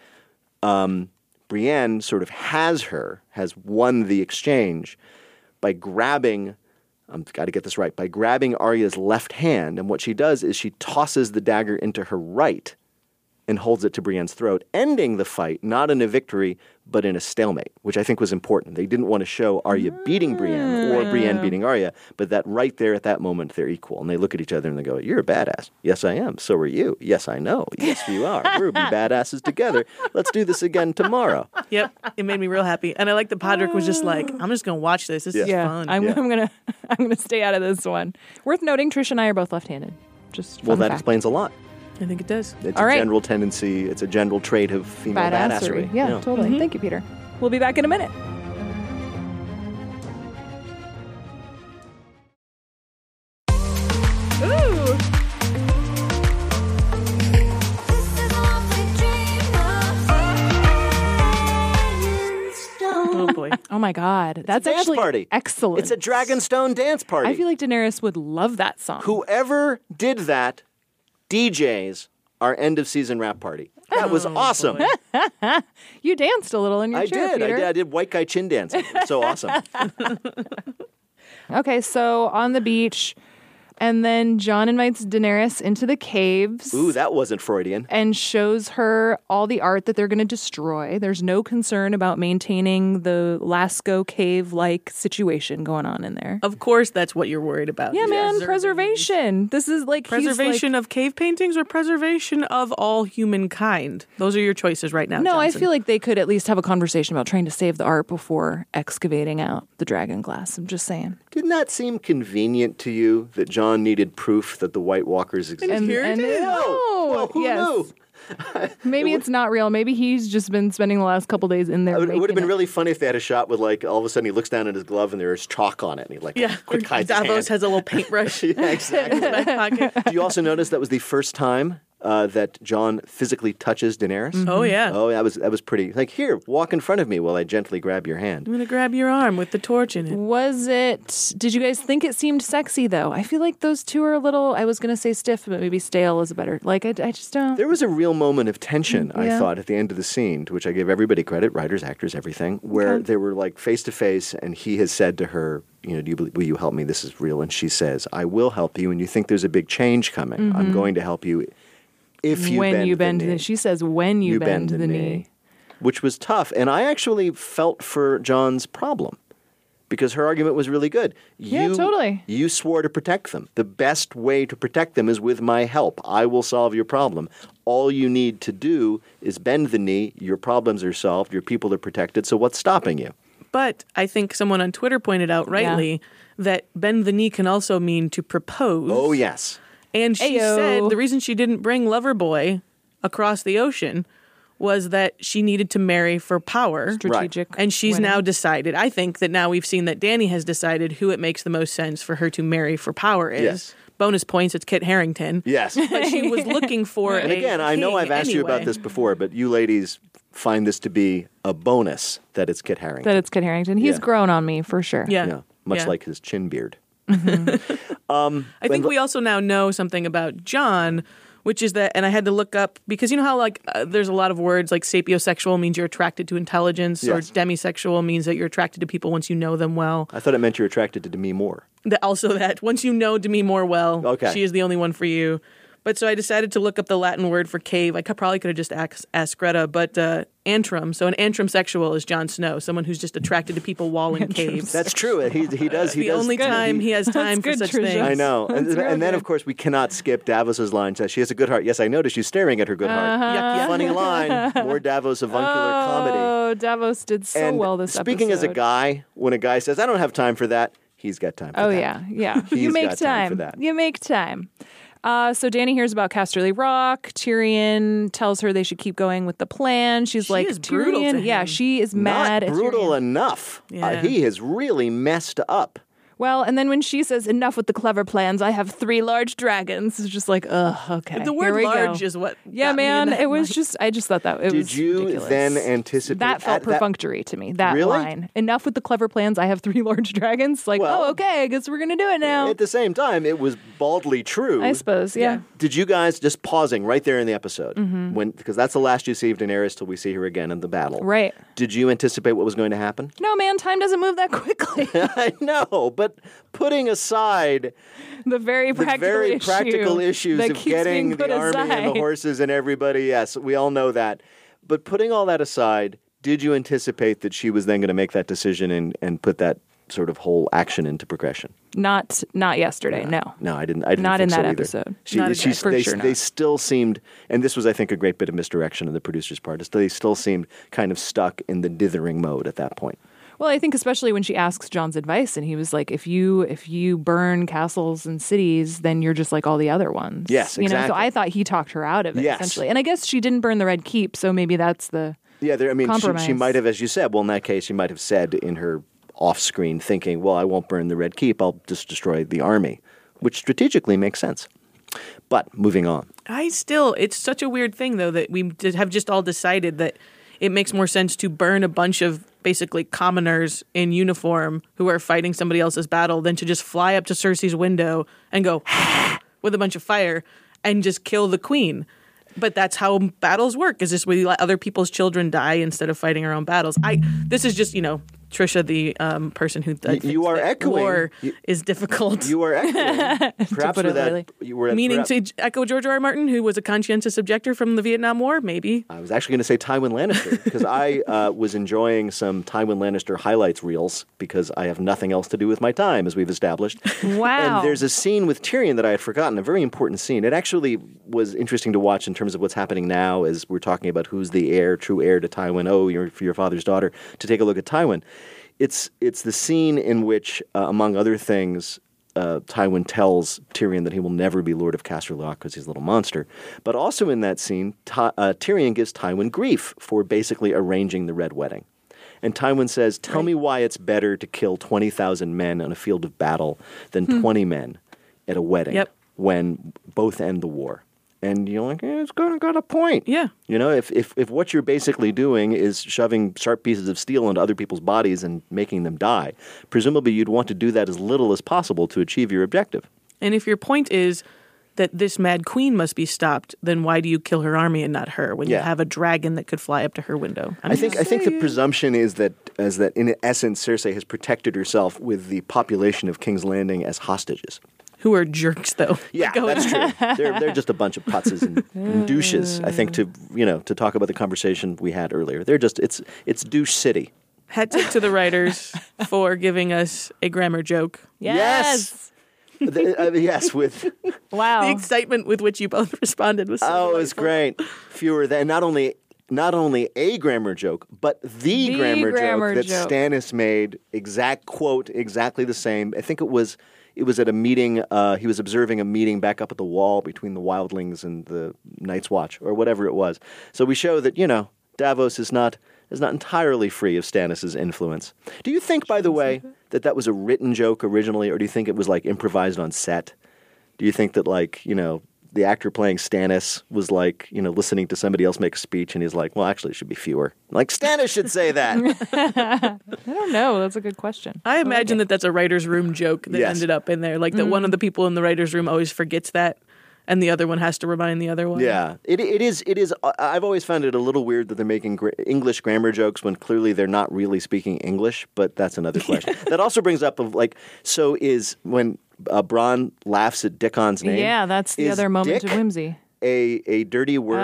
Brienne sort of has won the exchange by grabbing, I've got to get this right, by grabbing Arya's left hand, and what she does is she tosses the dagger into her right and holds it to Brienne's throat, ending the fight not in a victory, but in a stalemate, which I think was important. They didn't want to show Arya beating Brienne or Brienne beating Arya, but that right there at that moment, they're equal. And they look at each other and they go, you're a badass. Yes, I am. So are you. Yes, I know. Yes, you are. We'll be badasses together. Let's do this again tomorrow. Yep. It made me real happy. And I like that Podrick was just like, I'm just going to watch this. This is Yeah, fun. I'm gonna stay out of this one. Worth noting, Trish and I are both left-handed. Just Well, fun that fact. explains a lot. I think it does. It's All a right. general tendency. It's a general trait of female badassery. Yeah, totally. Thank you, Peter. We'll be back in a minute. Ooh. Oh, boy. Oh my God, that's dance actually party. excellent. It's a Dragonstone dance party. I feel like Daenerys would love that song. Whoever did that DJs our end of season rap party. That was awesome. You danced a little in your chair, Peter. I did white guy chin dancing. It's so awesome. Okay, so on the beach, And then Jon invites Daenerys into the caves. Ooh, that wasn't Freudian. And shows her all the art that they're going to destroy. There's no concern about maintaining the Lascaux cave-like situation going on in there. Of course, that's what you're worried about. Yeah, man, preservation. This is like preservation of cave paintings or preservation of all humankind. Those are your choices right now. No, Johnson. I feel like they could at least have a conversation about trying to save the art before excavating out the dragon glass. I'm just saying. Didn't that seem convenient to you that Jon needed proof that the White Walkers existed? And here it is. Well, who knew? Maybe it's not real. Maybe he's just been spending the last couple days in there. It would have been really funny if they had a shot with, like, all of a sudden he looks down at his glove and there's chalk on it. And he, like, quick hides his hand. Davos has a little paintbrush Yeah, exactly. in his back pocket. Do you also notice that was the first time that Jon physically touches Daenerys? Mm-hmm. Oh, yeah. Oh, that was pretty. Like, here, walk in front of me while I gently grab your hand. I'm going to grab your arm with the torch in it. Did you guys think it seemed sexy, though? I feel like those two are a little, I was going to say stiff, but maybe stale is better. Like, I just don't. There was a real moment of tension, I Yeah. thought, at the end of the scene, to which I give everybody credit, writers, actors, everything, where they were, like, face to face, and he has said to her, you know, will you help me? This is real. And she says, I will help you, and you think there's a big change coming. I'm going to help you. If you bend the knee. She says, when you bend the knee. Which was tough. And I actually felt for Jon's problem because her argument was really good. Yeah, totally. You swore to protect them. The best way to protect them is with my help. I will solve your problem. All you need to do is bend the knee. Your problems are solved. Your people are protected. So what's stopping you? But I think someone on Twitter pointed out rightly that bend the knee can also mean to propose. Oh, yes. And she said the reason she didn't bring Loverboy across the ocean was that she needed to marry for power. Strategic. And she's winning. now decided. I think that now we've seen that Dany has decided who it makes the most sense for her to marry for power is. Yes. Bonus points, it's Kit Harington. Yes. But she was looking for And again, I know I've asked you about this before, but you ladies find this to be a bonus that it's Kit Harington. That it's Kit Harington. He's Yeah. grown on me, for sure. Yeah. Much like his chin beard. I think we also now know something about Jon, which is that, and I had to look up, because you know how there's a lot of words like sapiosexual means you're attracted to intelligence, Yes. or demisexual means that you're attracted to people once you know them well. I thought it meant you're attracted to Demi Moore. Also that once you know Demi Moore well, Okay. she is the only one for you. But so I decided to look up the Latin word for cave. I probably could have just asked Greta, but antrum. So an antrum sexual is Jon Snow, someone who's just attracted to people while in caves. That's true. He does. The only time he has time for such things. I know. And then, of course, we cannot skip Davos's line. Says she has a good heart. Yes, I noticed you staring at her good heart. Yuck. Funny line. More Davos avuncular comedy. Oh, Davos did so And well this speaking episode. as a guy, when a guy says, I don't have time for that, he's got time for that. Oh, yeah. He's You make got time for that. You make time. So Dany hears about Casterly Rock. Tyrion tells her they should keep going with the plan. She's like, is brutal to Tyrion, him. yeah, she is mad Not at brutal Tyrion. enough. Yeah. He has really messed up. Well, and then when she says, enough with the clever plans, I have 3 large dragons, it's just like, ugh, okay. The here word we large go. is what Yeah, got me in man, that it was mind. just, I just thought that it was Did you ridiculous. then anticipate That felt that- perfunctory to me, that Really? line. Enough with the clever plans, I have 3 large dragons. Like, Well, oh, okay, I guess we're going to do it now. At the same time, it was baldly true. I suppose, yeah. Did you guys, just pausing right there in the episode, because that's the last you see of Daenerys till we see her again in the battle. Right. Did you anticipate what was going to happen? No, man, time doesn't move that quickly. I know, but putting aside the very practical issues that of keeps getting being put the army and aside. the horses and everybody, yes, we all know that. But putting all that aside, did you anticipate that she was then going to make that decision and put that sort of whole action into progression? Not yesterday, no. No, I didn't Not think in so that either. episode. Not They exactly. still seemed, and this was, I think, a great bit of misdirection on the producer's part, is they still seemed kind of stuck in the dithering mode at that point. Well, I think especially when she asks John's advice, and he was like, "If you burn castles and cities, then you're just like all the other ones." Yes, you know. So exactly. I thought he talked her out of it Yes. essentially, and I guess she didn't burn the Red Keep, so maybe that's the compromise. She might have, as you said, well, in that case, she might have said in her off-screen thinking, well, I won't burn the Red Keep, I'll just destroy the army, which strategically makes sense. But moving on. It's such a weird thing, though, that we have just all decided that it makes more sense to burn a bunch of basically commoners in uniform who are fighting somebody else's battle than to just fly up to Cersei's window and go with a bunch of fire and just kill the queen. But that's how battles work, is just we let other people's children die instead of fighting our own battles. This is just, Trisha, the person who thinks you are that echoing. war is difficult. You are echoing. Perhaps put with it that, lightly. you were Meaning perhaps- to echo George R. R. Martin, who was a conscientious objector from the Vietnam War, maybe. I was actually going to say Tywin Lannister because I was enjoying some Tywin Lannister highlights reels because I have nothing else to do with my time, as we've established. Wow. And there's a scene with Tyrion that I had forgotten, a very important scene. It actually was interesting to watch in terms of what's happening now as we're talking about who's the heir, true heir to Tywin. Oh, you're your father's daughter. To take a look at Tywin. It's the scene in which, among other things, Tywin tells Tyrion that he will never be Lord of Castle Rock because he's a little monster. But also in that scene, Tyrion gives Tywin grief for basically arranging the Red Wedding. And Tywin says, tell me why it's better to kill 20,000 men on a field of battle than 20 men at a wedding when both end the war. And you're like, it's got a point. Yeah. You know, if what you're basically doing is shoving sharp pieces of steel into other people's bodies and making them die, presumably you'd want to do that as little as possible to achieve your objective. And if your point is that this mad queen must be stopped, then why do you kill her army and not her when you have a dragon that could fly up to her window? I think the presumption is that in essence Cersei has protected herself with the population of King's Landing as hostages. Who are jerks, though. Yeah, that's true. They're just a bunch of putzes and douches. I think to talk about the conversation we had earlier, they're just it's douche city. Hat tip to the writers for giving us a grammar joke. Yes. Yes, with wow, the excitement with which you both responded was so it was great. Fewer than not only a grammar joke, but the grammar joke that Stannis made. Exact quote, exactly the same. I think it was at a meeting. He was observing a meeting back up at the wall between the Wildlings and the Night's Watch, or whatever it was. So we show that Davos is not entirely free of Stannis' influence. Do you think, by the way, that was a written joke originally, or do you think it was like improvised on set? Do you think that the actor playing Stannis was listening to somebody else make a speech and he's like, well, actually it should be fewer. Like, Stannis should say that. I don't know. That's a good question. I imagine that's a writer's room joke that ended up in there. Like that one of the people in the writer's room always forgets that and the other one has to remind the other one. Yeah, it is. I've always found it a little weird that they're making English grammar jokes when clearly they're not really speaking English, but that's another question. That also brings up so is when Bronn laughs at Dickon's name. Yeah, that's the other moment of whimsy. A dirty word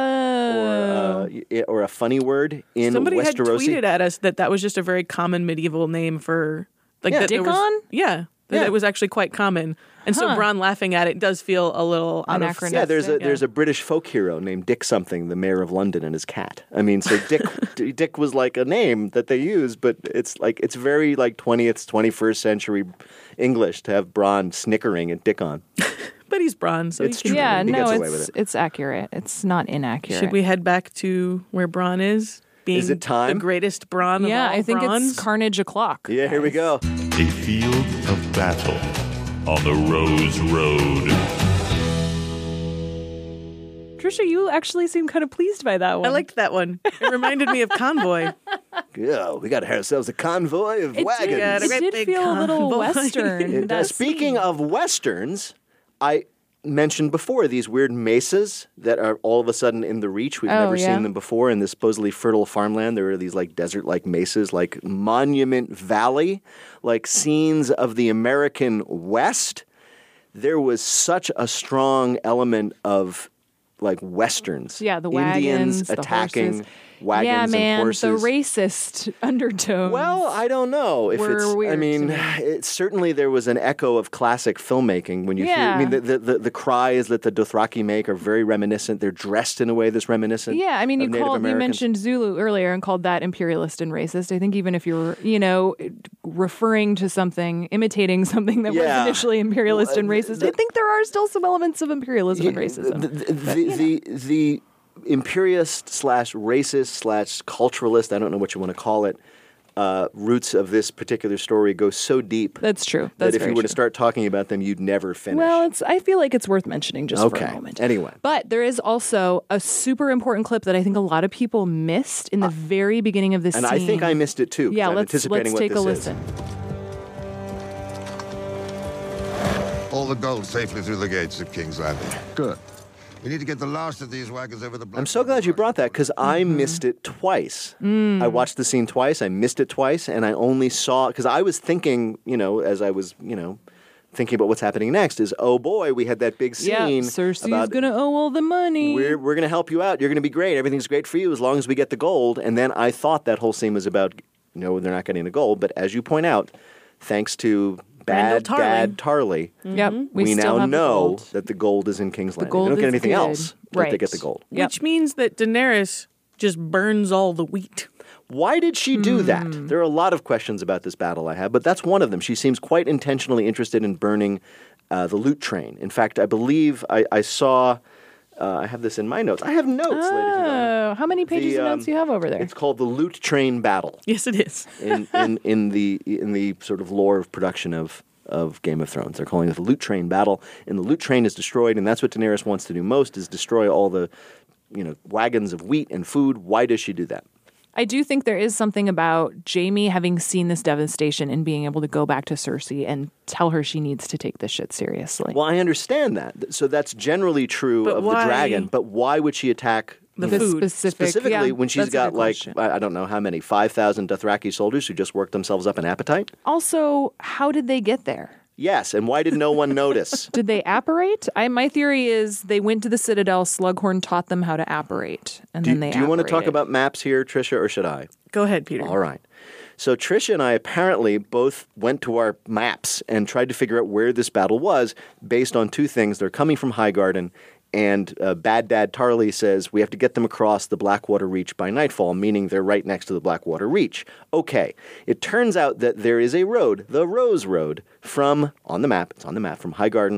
or a funny word in Somebody Westerosi? had tweeted at us that was just a very common medieval name for Dickon? That it was actually quite common. And so Bronn laughing at it does feel a little out of... Yeah, there's a British folk hero named Dick something, the mayor of London, and his cat. I mean, so Dick was like a name that they use, but it's very 20th, 21st century English to have Bronn snickering at Dickon. But he's Bronn, so it's true. Yeah, he gets away with it. It's accurate. It's not inaccurate. Should we head back to where Bronn is? Is it time? The greatest Bronn of all I think Bronns? it's Carnage o'clock. Yeah, here we go. A field of battle on the Rose Road. Trisha, you actually seem kind of pleased by that one. I liked that one. It reminded me of Convoy. Yeah, we got ourselves a convoy of wagons. It did feel a little Western. Speaking of Westerns, I mentioned before these weird mesas that are all of a sudden in the Reach. We've never seen them before in this supposedly fertile farmland. There are these desert-like mesas, like Monument Valley, like scenes of the American West. There was such a strong element of Westerns. Yeah, the Indians wagons, the attacking horses. wagons and horses. The racist undertones. Well, I don't know if it's. Weird I mean, certainly there was an echo of classic filmmaking when you hear. I mean, the cries that the Dothraki make are very reminiscent. They're dressed in a way that's reminiscent. Yeah, I mean, of Native you Americans. mentioned Zulu earlier and called that imperialist and racist. I think even if you're, referring to something, imitating something that was initially imperialist and racist, I think there are still some elements of imperialism and racism. The imperialist / racist / culturalist, I don't know what you want to call it, roots of this particular story go so deep. That's true. That if you were to start talking about them, you'd never finish. Well, I feel like it's worth mentioning just for a moment. Anyway. But there is also a super important clip that I think a lot of people missed in the very beginning of this scene. And I think I missed it too. Yeah, I'm let's anticipating take a what this listen. All the gold safely through the gates at King's Landing. Good. We need to get the last of these wagons over the I'm so glad you brought that because I missed it twice. I watched the scene twice. I missed it twice, and I only saw because I was thinking, as I was, thinking about what's happening next is, oh boy, we had that big scene. Yeah, Cersei's about going to owe all the money. We're going to help you out. You're going to be great. Everything's great for you as long as we get the gold. And then I thought that whole scene was about, they're not getting the gold. But as you point out, thanks to Bad Dad Tarly, Yep, we still now have the know gold. that the gold is in King's Landing. gold They don't get is anything good. else, but they Right. get the gold. Which means that Daenerys just burns all the wheat. Why did she do that? There are a lot of questions about this battle I have, but that's one of them. She seems quite intentionally interested in burning the loot train. In fact, I believe I saw, I have this in my notes. I have notes, ladies and gentlemen. Oh, how many pages of notes do you have over there? It's called the Loot Train Battle. Yes, it is. in the sort of lore of production of Game of Thrones. They're calling it the Loot Train Battle, and the loot train is destroyed, and that's what Daenerys wants to do most, is destroy all the wagons of wheat and food. Why does she do that? I do think there is something about Jaime having seen this devastation and being able to go back to Cersei and tell her she needs to take this shit seriously. Well, I understand that. So that's generally true But of why- the dragon, but why would she attack The you know, food. specifically yeah, when she's that's a got good like question. I don't know how many 5,000 Dothraki soldiers who just worked themselves up an appetite? Also, how did they get there? Yes, and why did no one notice? Did they apparate? My theory is they went to the Citadel, Slughorn taught them how to apparate, and then they Do you want to talk apparated. about maps here, Trisha, or should I? Go ahead, Peter. All right. So Trisha and I apparently both went to our maps and tried to figure out where this battle was based on two things. They're coming from Highgarden, and Bad Dad Tarly says we have to get them across the Blackwater Reach by nightfall, meaning they're right next to the Blackwater Reach. Okay. It turns out that there is a road, the Rose Road, it's on the map, from Highgarden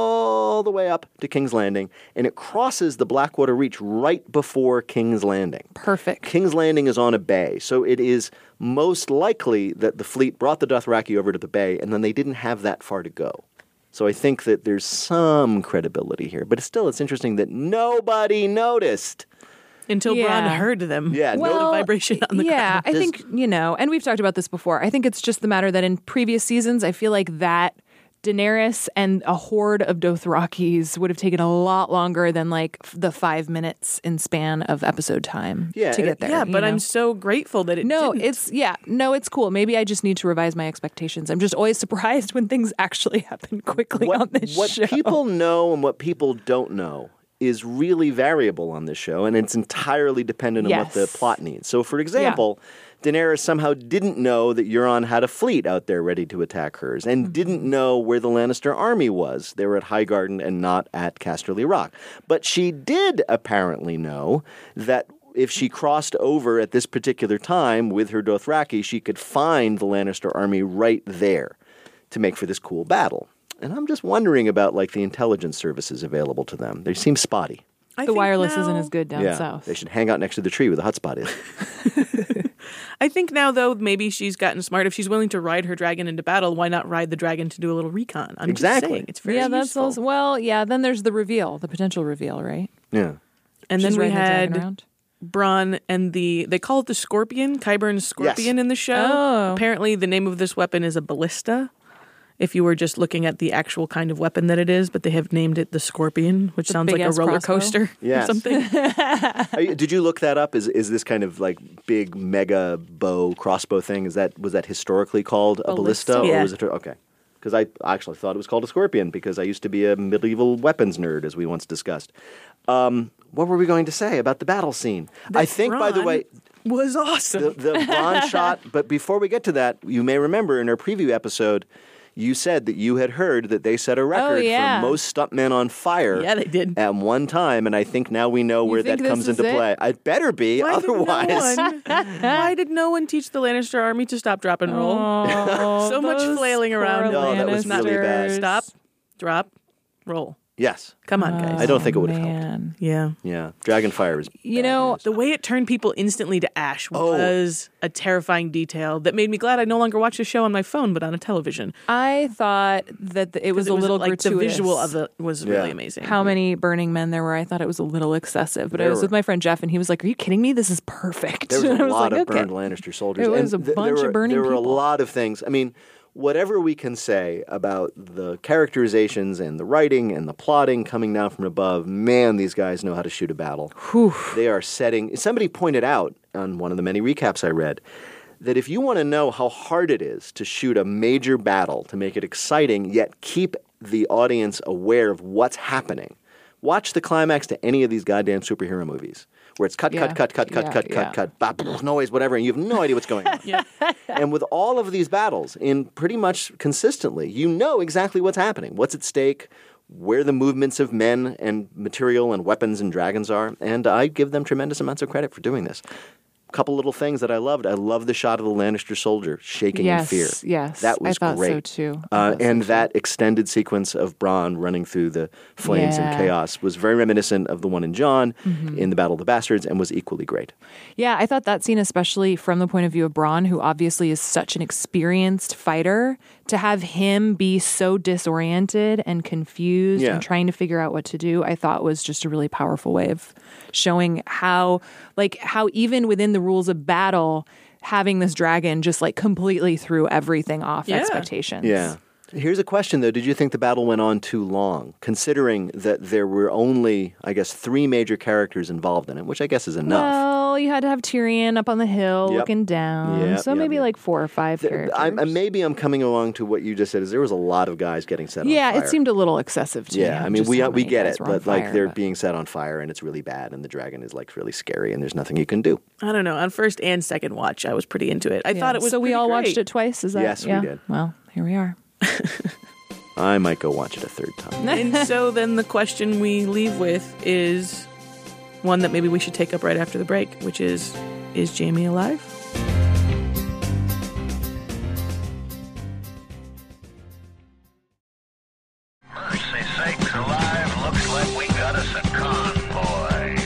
all the way up to King's Landing, and it crosses the Blackwater Reach right before King's Landing. Perfect. King's Landing is on a bay, so it is most likely that the fleet brought the Dothraki over to the bay, and then they didn't have that far to go. So I think that there's some credibility here, but it's interesting that nobody noticed. Until Yeah. Bronn heard them. Yeah, no vibration on the Yeah, ground. I think, and we've talked about this before. I think it's just the matter that in previous seasons, I feel like that Daenerys and a horde of Dothrakis would have taken a lot longer than like the 5 minutes in span of episode time to get there. Yeah, but you I'm know? so grateful that it didn't. It's cool. Maybe I just need to revise my expectations. I'm just always surprised when things actually happen quickly on this What show. people know and what people don't know is really variable on this show, and it's entirely dependent on what the Yes. plot needs. So, for example, Daenerys somehow didn't know that Euron had a fleet out there ready to attack hers, and didn't know where the Lannister army was. They were at Highgarden and not at Casterly Rock. But she did apparently know that if she crossed over at this particular time with her Dothraki, she could find the Lannister army right there to make for this cool battle. And I'm just wondering about like the intelligence services available to them. They seem spotty. The wireless isn't as good down Yeah, south. they should hang out next to the tree where the hotspot is. I think now, though, maybe she's gotten smart. If she's willing to ride her dragon into battle, why not ride the dragon to do a little recon? I'm just saying. It's very that's useful. also, then there's the potential reveal, right? Yeah. And She's then we riding the dragon had around. Bronn and they call it the Scorpion, Qyburn's Scorpion in the show. Oh. Apparently the name of this weapon is a ballista, if you were just looking at the actual kind of weapon that it is, but they have named it the Scorpion, which sounds like a big-ass roller crossbow? coaster or Yes. something. Did you look that up? Is this kind of like big mega crossbow thing? Was that historically called a ballista? Yeah. Or was it okay? Because I actually thought it was called a scorpion because I used to be a medieval weapons nerd, as we once discussed. What were we going to say about the battle scene? I think, by the Bronn way, was awesome. the Bronn shot. But before we get to that, you may remember in our preview episode, you said that you had heard that they set a record for most stuntmen on fire. Yeah, they did. At one time, and I think now we know where that think comes this into is it? play. It better be, otherwise. Why did no one teach the Lannister army to stop, drop, and roll? So much those flailing around. poor No, that was really bad. Lannisters. Stop, drop, roll. Yes. Come on, guys. I don't think it would have helped. Man. Yeah. Yeah. Dragonfire is The way it turned people instantly to ash Oh. was a terrifying detail that made me glad I no longer watch the show on my phone, but on a television. I thought that it was a little like gratuitous. the visual of it was really amazing. How many burning men there were, I thought it was a little excessive. But I There was were. with my friend Jeff, and he was like, "Are you kidding me? This is perfect." There was And a I was lot like, of okay. burned Lannister soldiers. It was And a bunch of burning There were a people. lot of things. I mean, whatever we can say about the characterizations and the writing and the plotting coming down from above, man, these guys know how to shoot a battle. Whew. They are setting. Somebody pointed out on one of the many recaps I read that if you want to know how hard it is to shoot a major battle, to make it exciting, yet keep the audience aware of what's happening, watch the climax to any of these goddamn superhero movies where it's cut, bop, noise, whatever, and you have no idea what's going on. And with all of these battles, in pretty much consistently, you know exactly what's happening, what's at stake, where the movements of men and material and weapons and dragons are, and I give them tremendous amounts of credit for doing this. Couple little things that I loved. I love the shot of the Lannister soldier shaking in fear. Yes, that was I thought great. so too. And that extended sequence of Bronn running through the flames and chaos was very reminiscent of the one in Jon in the Battle of the Bastards and was equally great. Yeah, I thought that scene, especially from the point of view of Bronn, who obviously is such an experienced fighter, to have him be so disoriented and confused and trying to figure out what to do, I thought was just a really powerful way of showing how even within the rules of battle, having this dragon just like completely threw everything off expectations. Yeah. Here's a question, though. Did you think the battle went on too long, considering that there were only, I guess, 3 major characters involved in it, which I guess is enough? Well, you had to have Tyrion up on the hill looking down. So maybe like 4 or 5 characters. Maybe I'm coming along to what you just said, is there was a lot of guys getting set on fire. Yeah, it seemed a little excessive to me. Yeah, I mean, we get it, but like they're being set on fire and it's really bad and the dragon is like really scary and there's nothing you can do. I don't know. On first and second watch, I was pretty into it. I thought it was So we all great. watched it twice? Is that? Yes, we did. Well, here we are. I might go watch it a third time. And so then the question we leave with is one that maybe we should take up right after the break, which is Jaime alive? Mercy sakes alive, looks like we got us a convoy.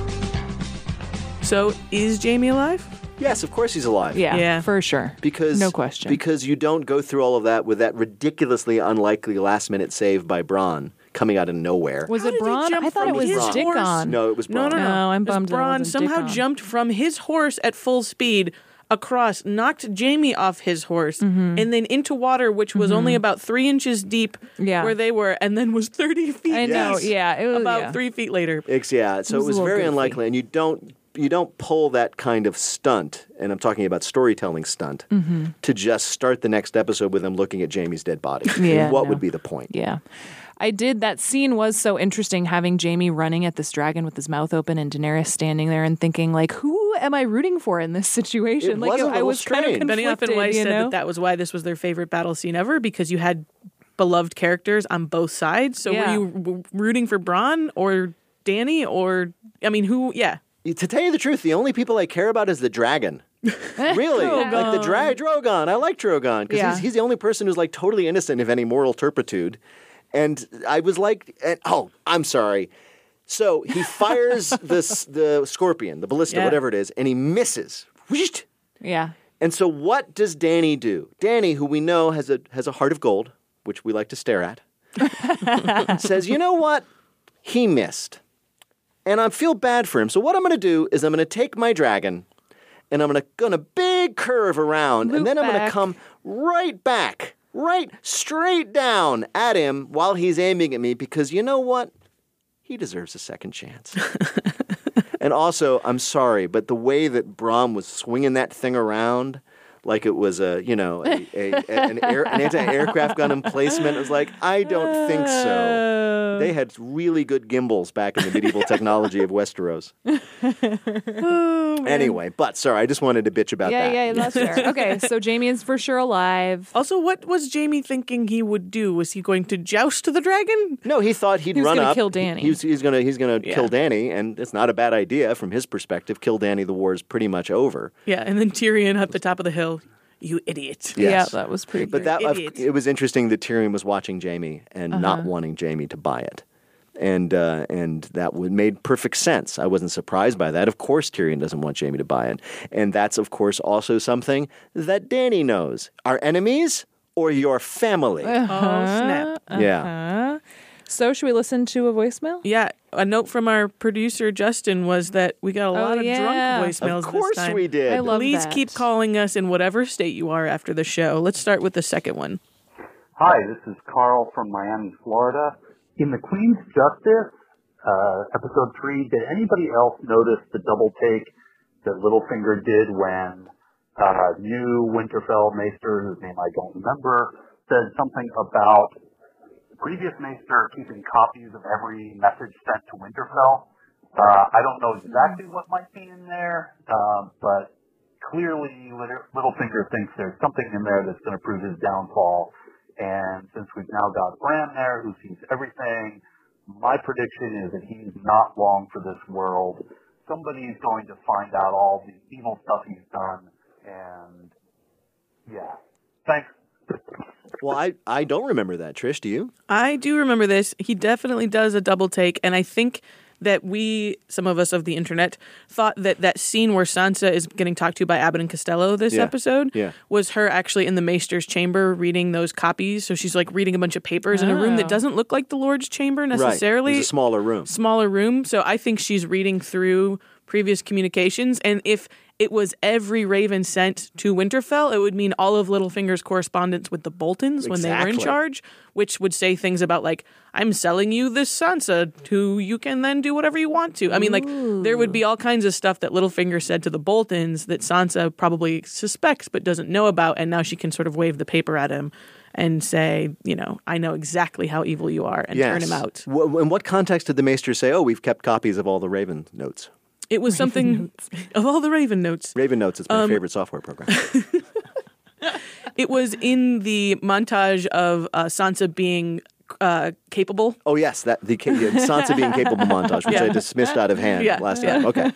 So is Jaime alive? Yes, of course he's alive. Yeah, for sure. Because no question. Because you don't go through all of that with that ridiculously unlikely last-minute save by Bronn coming out of nowhere. Was it Bronn? I thought it was Dickon. No, it was Bronn. No, I'm bummed that it Bronn wasn't somehow Dickon. jumped from his horse at full speed across, knocked Jaime off his horse, and then into water, which was only about 3 inches deep where they were, and then was 30 feet I know, deep yeah. It was, about 3 feet later. So it was very unlikely, and you don't pull that kind of stunt, and I'm talking about storytelling stunt, to just start the next episode with them looking at Jaime's dead body. What would be the point? Yeah. I did. That scene was so interesting, having Jaime running at this dragon with his mouth open and Daenerys standing there and thinking, like, who am I rooting for in this situation? It like, was a I little was kind of strange. conflicted, Benioff and Weiss you said know? that was why this was their favorite battle scene ever, because you had beloved characters on both sides. So were you rooting for Bronn or Dany or, I mean, who? Yeah. To tell you the truth, the only people I care about is the dragon. Really? Like the Drogon. I like Drogon because he's the only person who's like totally innocent of any moral turpitude. And I was like, I'm sorry. So he fires the scorpion, the ballista, whatever it is, and he misses. Yeah. And so what does Dany do? Dany, who we know has a heart of gold, which we like to stare at, says, you know what? He missed. And I feel bad for him. So what I'm going to do is I'm going to take my dragon and I'm going to big curve around and then I'm going to come right back, right straight down at him while he's aiming at me because you know what? He deserves a second chance. And also, I'm sorry, but the way that Bronn was swinging that thing around like it was an anti-aircraft gun emplacement. It was like, I don't think so. They had really good gimbals back in the medieval technology of Westeros. Anyway, but sorry, I just wanted to bitch about that. Yeah, that's fair. Okay, so Jaime is for sure alive. Also, what was Jaime thinking he would do? Was he going to joust the dragon? No, he thought he'd run up. Kill Dany. He's gonna kill Dany, and it's not a bad idea from his perspective. Kill Dany, the war is pretty much over. Yeah, and then Tyrion at the top of the hill. You idiot. Yes. Yeah, that was pretty good. But it was interesting that Tyrion was watching Jaime and not wanting Jaime to buy it. And that made perfect sense. I wasn't surprised by that. Of course Tyrion doesn't want Jaime to buy it. And that's, of course, also something that Dany knows. Our enemies or your family? Oh, snap. Yeah. So should we listen to a voicemail? Yeah, a note from our producer Justin was that we got a lot of drunk voicemails Of course this time. we did. I love Please that. keep calling us in whatever state you are after the show. Let's start with the second one. Hi, this is Carl from Miami, Florida. In the Queen's Justice, episode 3, did anybody else notice the double take that Littlefinger did when new Winterfell Maester, whose name I don't remember, said something about the previous Maester keeping copies of every message sent to Winterfell? I don't know exactly what might be in there, but clearly Littlefinger thinks there's something in there that's going to prove his downfall. And since we've now got Bran there, who sees everything, my prediction is that he's not long for this world. Somebody's going to find out all the evil stuff he's done, and yeah. Thanks. Well, I don't remember that. Trish, do you? I do remember this. He definitely does a double take, and I think that some of us of the internet, thought that scene where Sansa is getting talked to by Abbott and Costello this episode was her actually in the Maester's chamber reading those copies. So she's like reading a bunch of papers in a room that doesn't look like the Lord's chamber necessarily. Right. It's a smaller room. Smaller room. So I think she's reading through previous communications, and if it was every raven sent to Winterfell, it would mean all of Littlefinger's correspondence with the Boltons when they were in charge, which would say things about like, I'm selling you this Sansa, who you can then do whatever you want to. I mean, like, there would be all kinds of stuff that Littlefinger said to the Boltons that Sansa probably suspects but doesn't know about, and now she can sort of wave the paper at him and say, you know, I know exactly how evil you are, and turn him out. In what context did the Maester say, we've kept copies of all the Raven notes? It was something of all the Raven notes. Raven Notes is my favorite software program. It was in the montage of Sansa being capable. Oh, yes, the Sansa being capable montage, which I dismissed out of hand last time. Okay.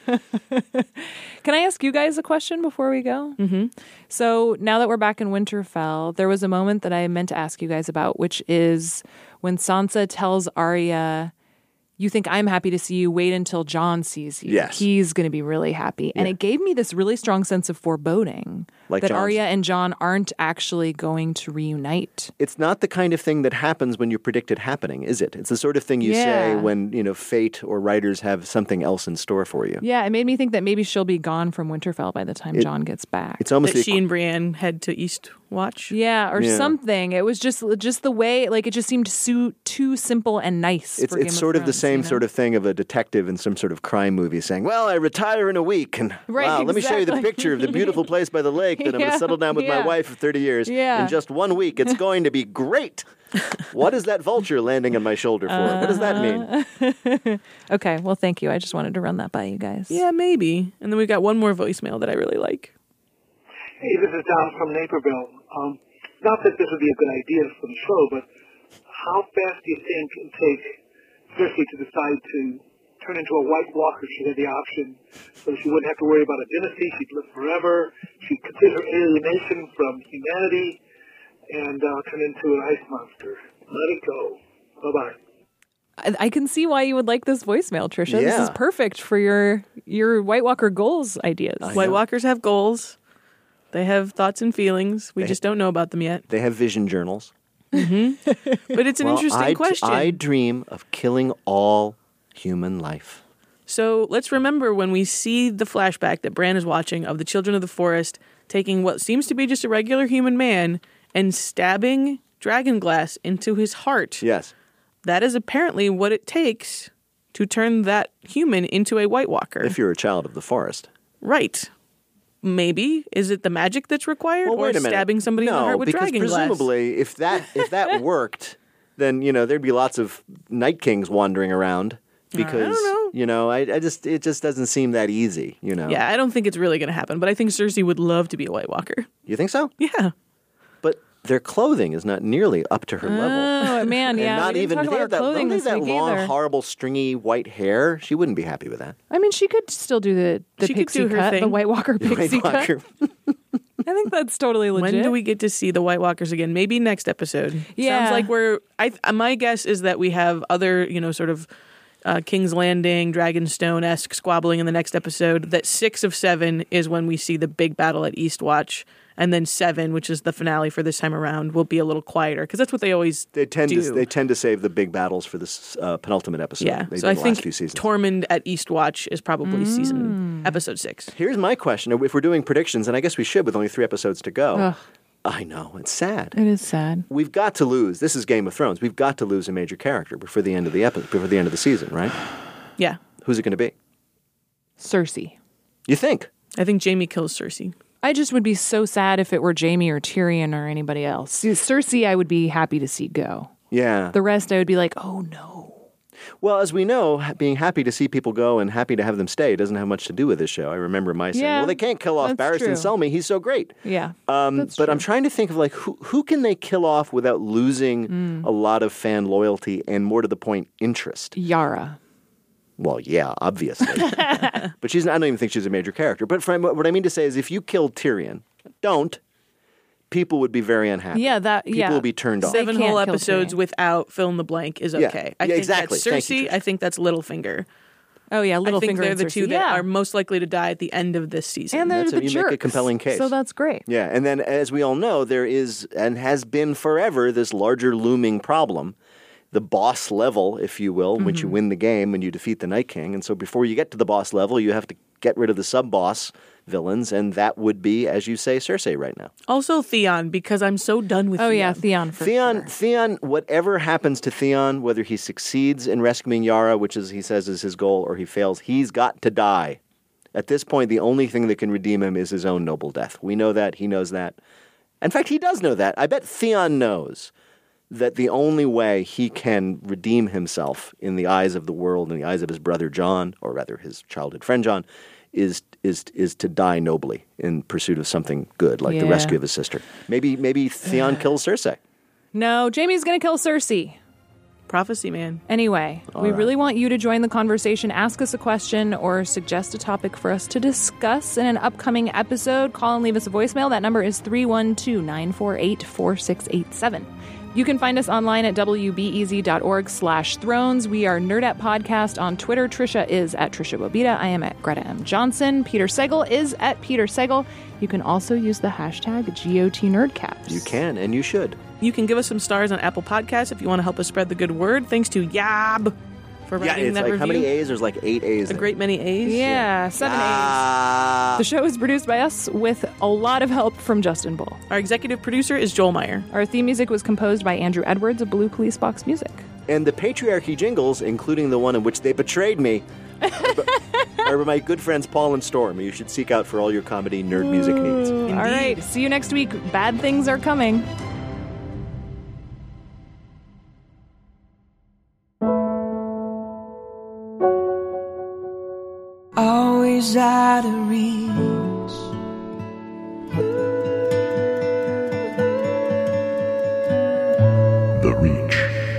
Can I ask you guys a question before we go? Mm-hmm. So now that we're back in Winterfell, there was a moment that I meant to ask you guys about, which is when Sansa tells Arya, you think I'm happy to see you, wait until Jon sees you. Yes. He's going to be really happy. And it gave me this really strong sense of foreboding like that Jon's. Arya and Jon aren't actually going to reunite. It's not the kind of thing that happens when you predict it happening, is it? It's the sort of thing you say when, fate or writers have something else in store for you. Yeah, it made me think that maybe she'll be gone from Winterfell by the time Jon gets back. It's almost that she and Brienne head to Eastwatch. Yeah, or something. It was just the way, like, it just seemed too simple and nice. It's sort of the same sort of thing of a detective in some sort of crime movie saying, well, I retire in a week, and let me show you the picture of the beautiful place by the lake that I'm going to settle down with my wife for 30 years. Yeah. In just 1 week, it's going to be great. What is that vulture landing on my shoulder for? What does that mean? Okay, well, thank you. I just wanted to run that by you guys. Yeah, maybe. And then we got one more voicemail that I really like. Hey, this is Don from Naperville. Not that this would be a good idea for the show, but how fast do you think it would take Cersei to decide to turn into a White Walker if she had the option, so she wouldn't have to worry about a dynasty, she'd live forever, she'd consider alienation from humanity, and turn into an ice monster. Let it go. Bye-bye. I can see why you would like this voicemail, Trisha. This is perfect for your White Walker goals ideas. White Walkers have goals. They have thoughts and feelings. We just don't know about them yet. They have vision journals. Mm-hmm. But it's an interesting question. I dream of killing all human life. So let's remember when we see the flashback that Bran is watching of the Children of the Forest taking what seems to be just a regular human man and stabbing dragonglass into his heart. Yes. That is apparently what it takes to turn that human into a White Walker. If you're a child of the forest. Right. Maybe. Is it the magic that's required? Well, or wait a minute. stabbing somebody in the heart with dragonglass? Because presumably, if that worked, then, there'd be lots of Night Kings wandering around. Because, I don't know. it just doesn't seem that easy, Yeah, I don't think it's really going to happen, but I think Cersei would love to be a White Walker. You think so? Yeah. But their clothing is not nearly up to her level. Oh, man, yeah. And not we didn't even talk about her clothing this that week long, either. horrible, stringy white hair. She wouldn't be happy with that. I mean, she could still do the She could pixie do her cut, thing. the White Walker pixie cut. I think that's totally legit. When do we get to see the White Walkers again? Maybe next episode. Yeah. Sounds like my guess is that we have other, sort of King's Landing, Dragonstone-esque squabbling in the next episode, that 6 of 7 is when we see the big battle at Eastwatch. And then 7, which is the finale for this time around, will be a little quieter because that's what they always do. They tend to save the big battles for this penultimate episode. Yeah, Maybe so I the think last few seasons. Tormund at Eastwatch is probably episode 6. Here's my question: if we're doing predictions, and I guess we should with only 3 episodes to go. Ugh. I know, it's sad. It is sad. We've got to lose. This is Game of Thrones. We've got to lose a major character before the end of the before the end of the season, right? Yeah. Who's it going to be? Cersei. You think? I think Jaime kills Cersei. I just would be so sad if it were Jaime or Tyrion or anybody else. See, Cersei, I would be happy to see go. Yeah. The rest, I would be like, oh no. Well, as we know, being happy to see people go and happy to have them stay doesn't have much to do with this show. I remember my saying, well, they can't kill off Barristan Selmy. He's so great. Yeah. But I'm trying to think of like who can they kill off without losing a lot of fan loyalty and, more to the point, interest? Yara. Well, yeah, obviously. But I don't even think she's a major character. But what I mean to say is if you killed Tyrion, people would be very unhappy. Yeah, people will be turned off. 7 whole episodes without fill in the blank is okay. I think exactly. That's Cersei. I think that's Littlefinger. Oh yeah, Littlefinger. I think they're and the Cersei. two that are most likely to die at the end of this season. And they're the you jerks. make a compelling case. So that's great. Yeah, and then as we all know, there is and has been forever this larger looming problem. The boss level, if you will, which you win the game when you defeat the Night King. And so before you get to the boss level, you have to get rid of the sub-boss villains, and that would be, as you say, Cersei right now. Also Theon, because I'm so done with Theon. Oh yeah, Theon for sure. Theon, whatever happens to Theon, whether he succeeds in rescuing Yara, which is he says is his goal, or he fails, he's got to die. At this point, the only thing that can redeem him is his own noble death. We know that. He knows that. In fact, he does know that. I bet Theon knows that the only way he can redeem himself in the eyes of the world, in the eyes of his brother Jon, or rather his childhood friend Jon, is to die nobly in pursuit of something good, like the rescue of his sister. Maybe Theon kills Cersei. No, Jaime's going to kill Cersei. Prophecy, man. Anyway, we really want you to join the conversation, ask us a question, or suggest a topic for us to discuss in an upcoming episode. Call and leave us a voicemail. That number is 312-948-4687. You can find us online at wbez.org/thrones. We are Nerdette Podcast on Twitter. Trisha is at Trisha Bobita. I am at Greta M. Johnson. Peter Sagal is at Peter Sagal. You can also use the hashtag GOTNerdcaps. You can, and you should. You can give us some stars on Apple Podcasts if you want to help us spread the good word. Thanks to Yab for writing that review. How many A's? There's like 8 A's. A great many A's. Yeah, 7 A's. The show is produced by us with a lot of help from Justin Bull. Our executive producer is Joel Meyer. Our theme music was composed by Andrew Edwards of Blue Police Box Music. And the patriarchy jingles, including the one in which they betrayed me, are my good friends Paul and Storm. You should seek out for all your comedy nerd music needs. All right, see you next week. Bad things are coming. Always out of reach. The Reach.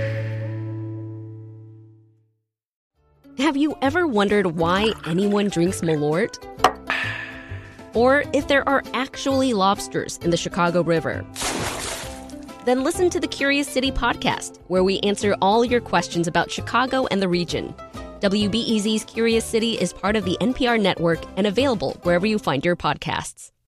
Have you ever wondered why anyone drinks Malort? Or if there are actually lobsters in the Chicago River? Then listen to the Curious City podcast, where we answer all your questions about Chicago and the region. WBEZ's Curious City is part of the NPR network and available wherever you find your podcasts.